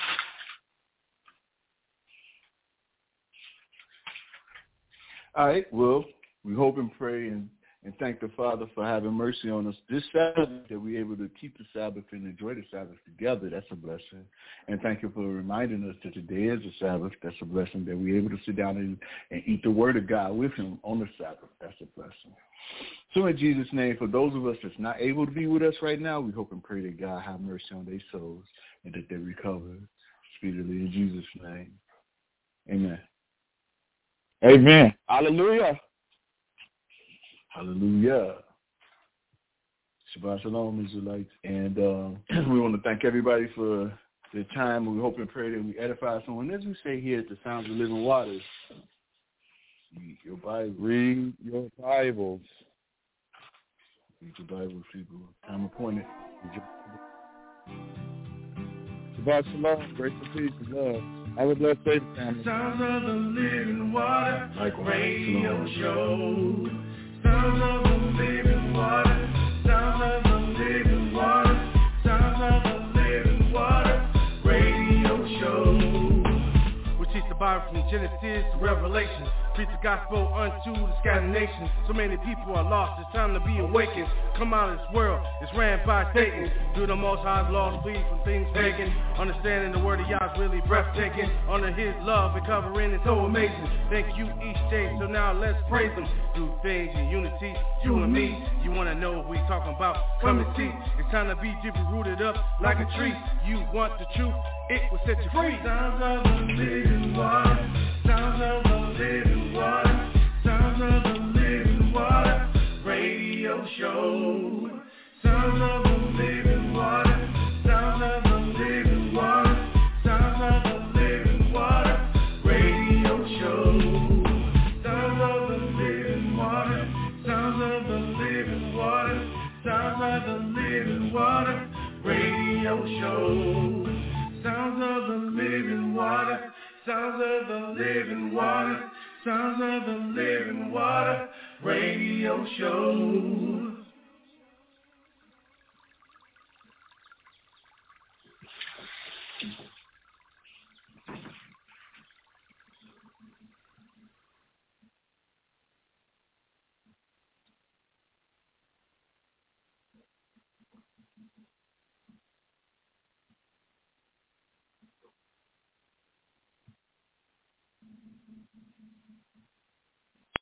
All right. Well, we hope and pray and, and thank the Father for having mercy on us this Sabbath, that we're able to keep the Sabbath and enjoy the Sabbath together. That's a blessing. And thank you for reminding us that today is the Sabbath. That's a blessing, that we're able to sit down and, and eat the Word of God with him on the Sabbath. That's a blessing. So in Jesus' name, for those of us that's not able to be with us right now, we hope and pray that God have mercy on their souls and that they recover speedily in Jesus' name. Amen. Amen. Hallelujah. Hallelujah. Shabbat Shalom, Israelites. And uh, we want to thank everybody for their time. And we hope and pray that we edify someone. As we say here at the Sounds of Living Waters, read your Bible. Read your Bibles. Read your Bibles, people. Time appointed. Shabbat Shalom. Grace and peace and love. Have a blessed day, family. Sounds of the Living Water Likewise. Radio Show. Sounds of the Living Water. Sounds of the Living Water. Sounds of the Living Water Radio Show. We teach the Bible from Genesis to Revelation. Preach the gospel unto the scattered nations. So many people are lost, it's time to be awakened. Come out of this world, it's ran by Satan. Do the Most High's laws, flee from things pagan. Understanding the word of Yah is really breathtaking. Under his love and covering is so amazing. Thank you each day, so now let's praise him. Do things in unity, you and me. You wanna know what we talking about? Come and see. It's time to be deeply rooted up like a tree. You want the truth, it will set you free. Sounds of the living water. Sounds of the living water. Sounds of the living water radio show. Sounds of the living water. Sounds of the living water. Sounds of the living water radio show. Sounds of the living water. Sounds of the living water. Sounds of the living water radio show. Sounds of the living water. Sounds of the living water. Sounds of the living water radio show.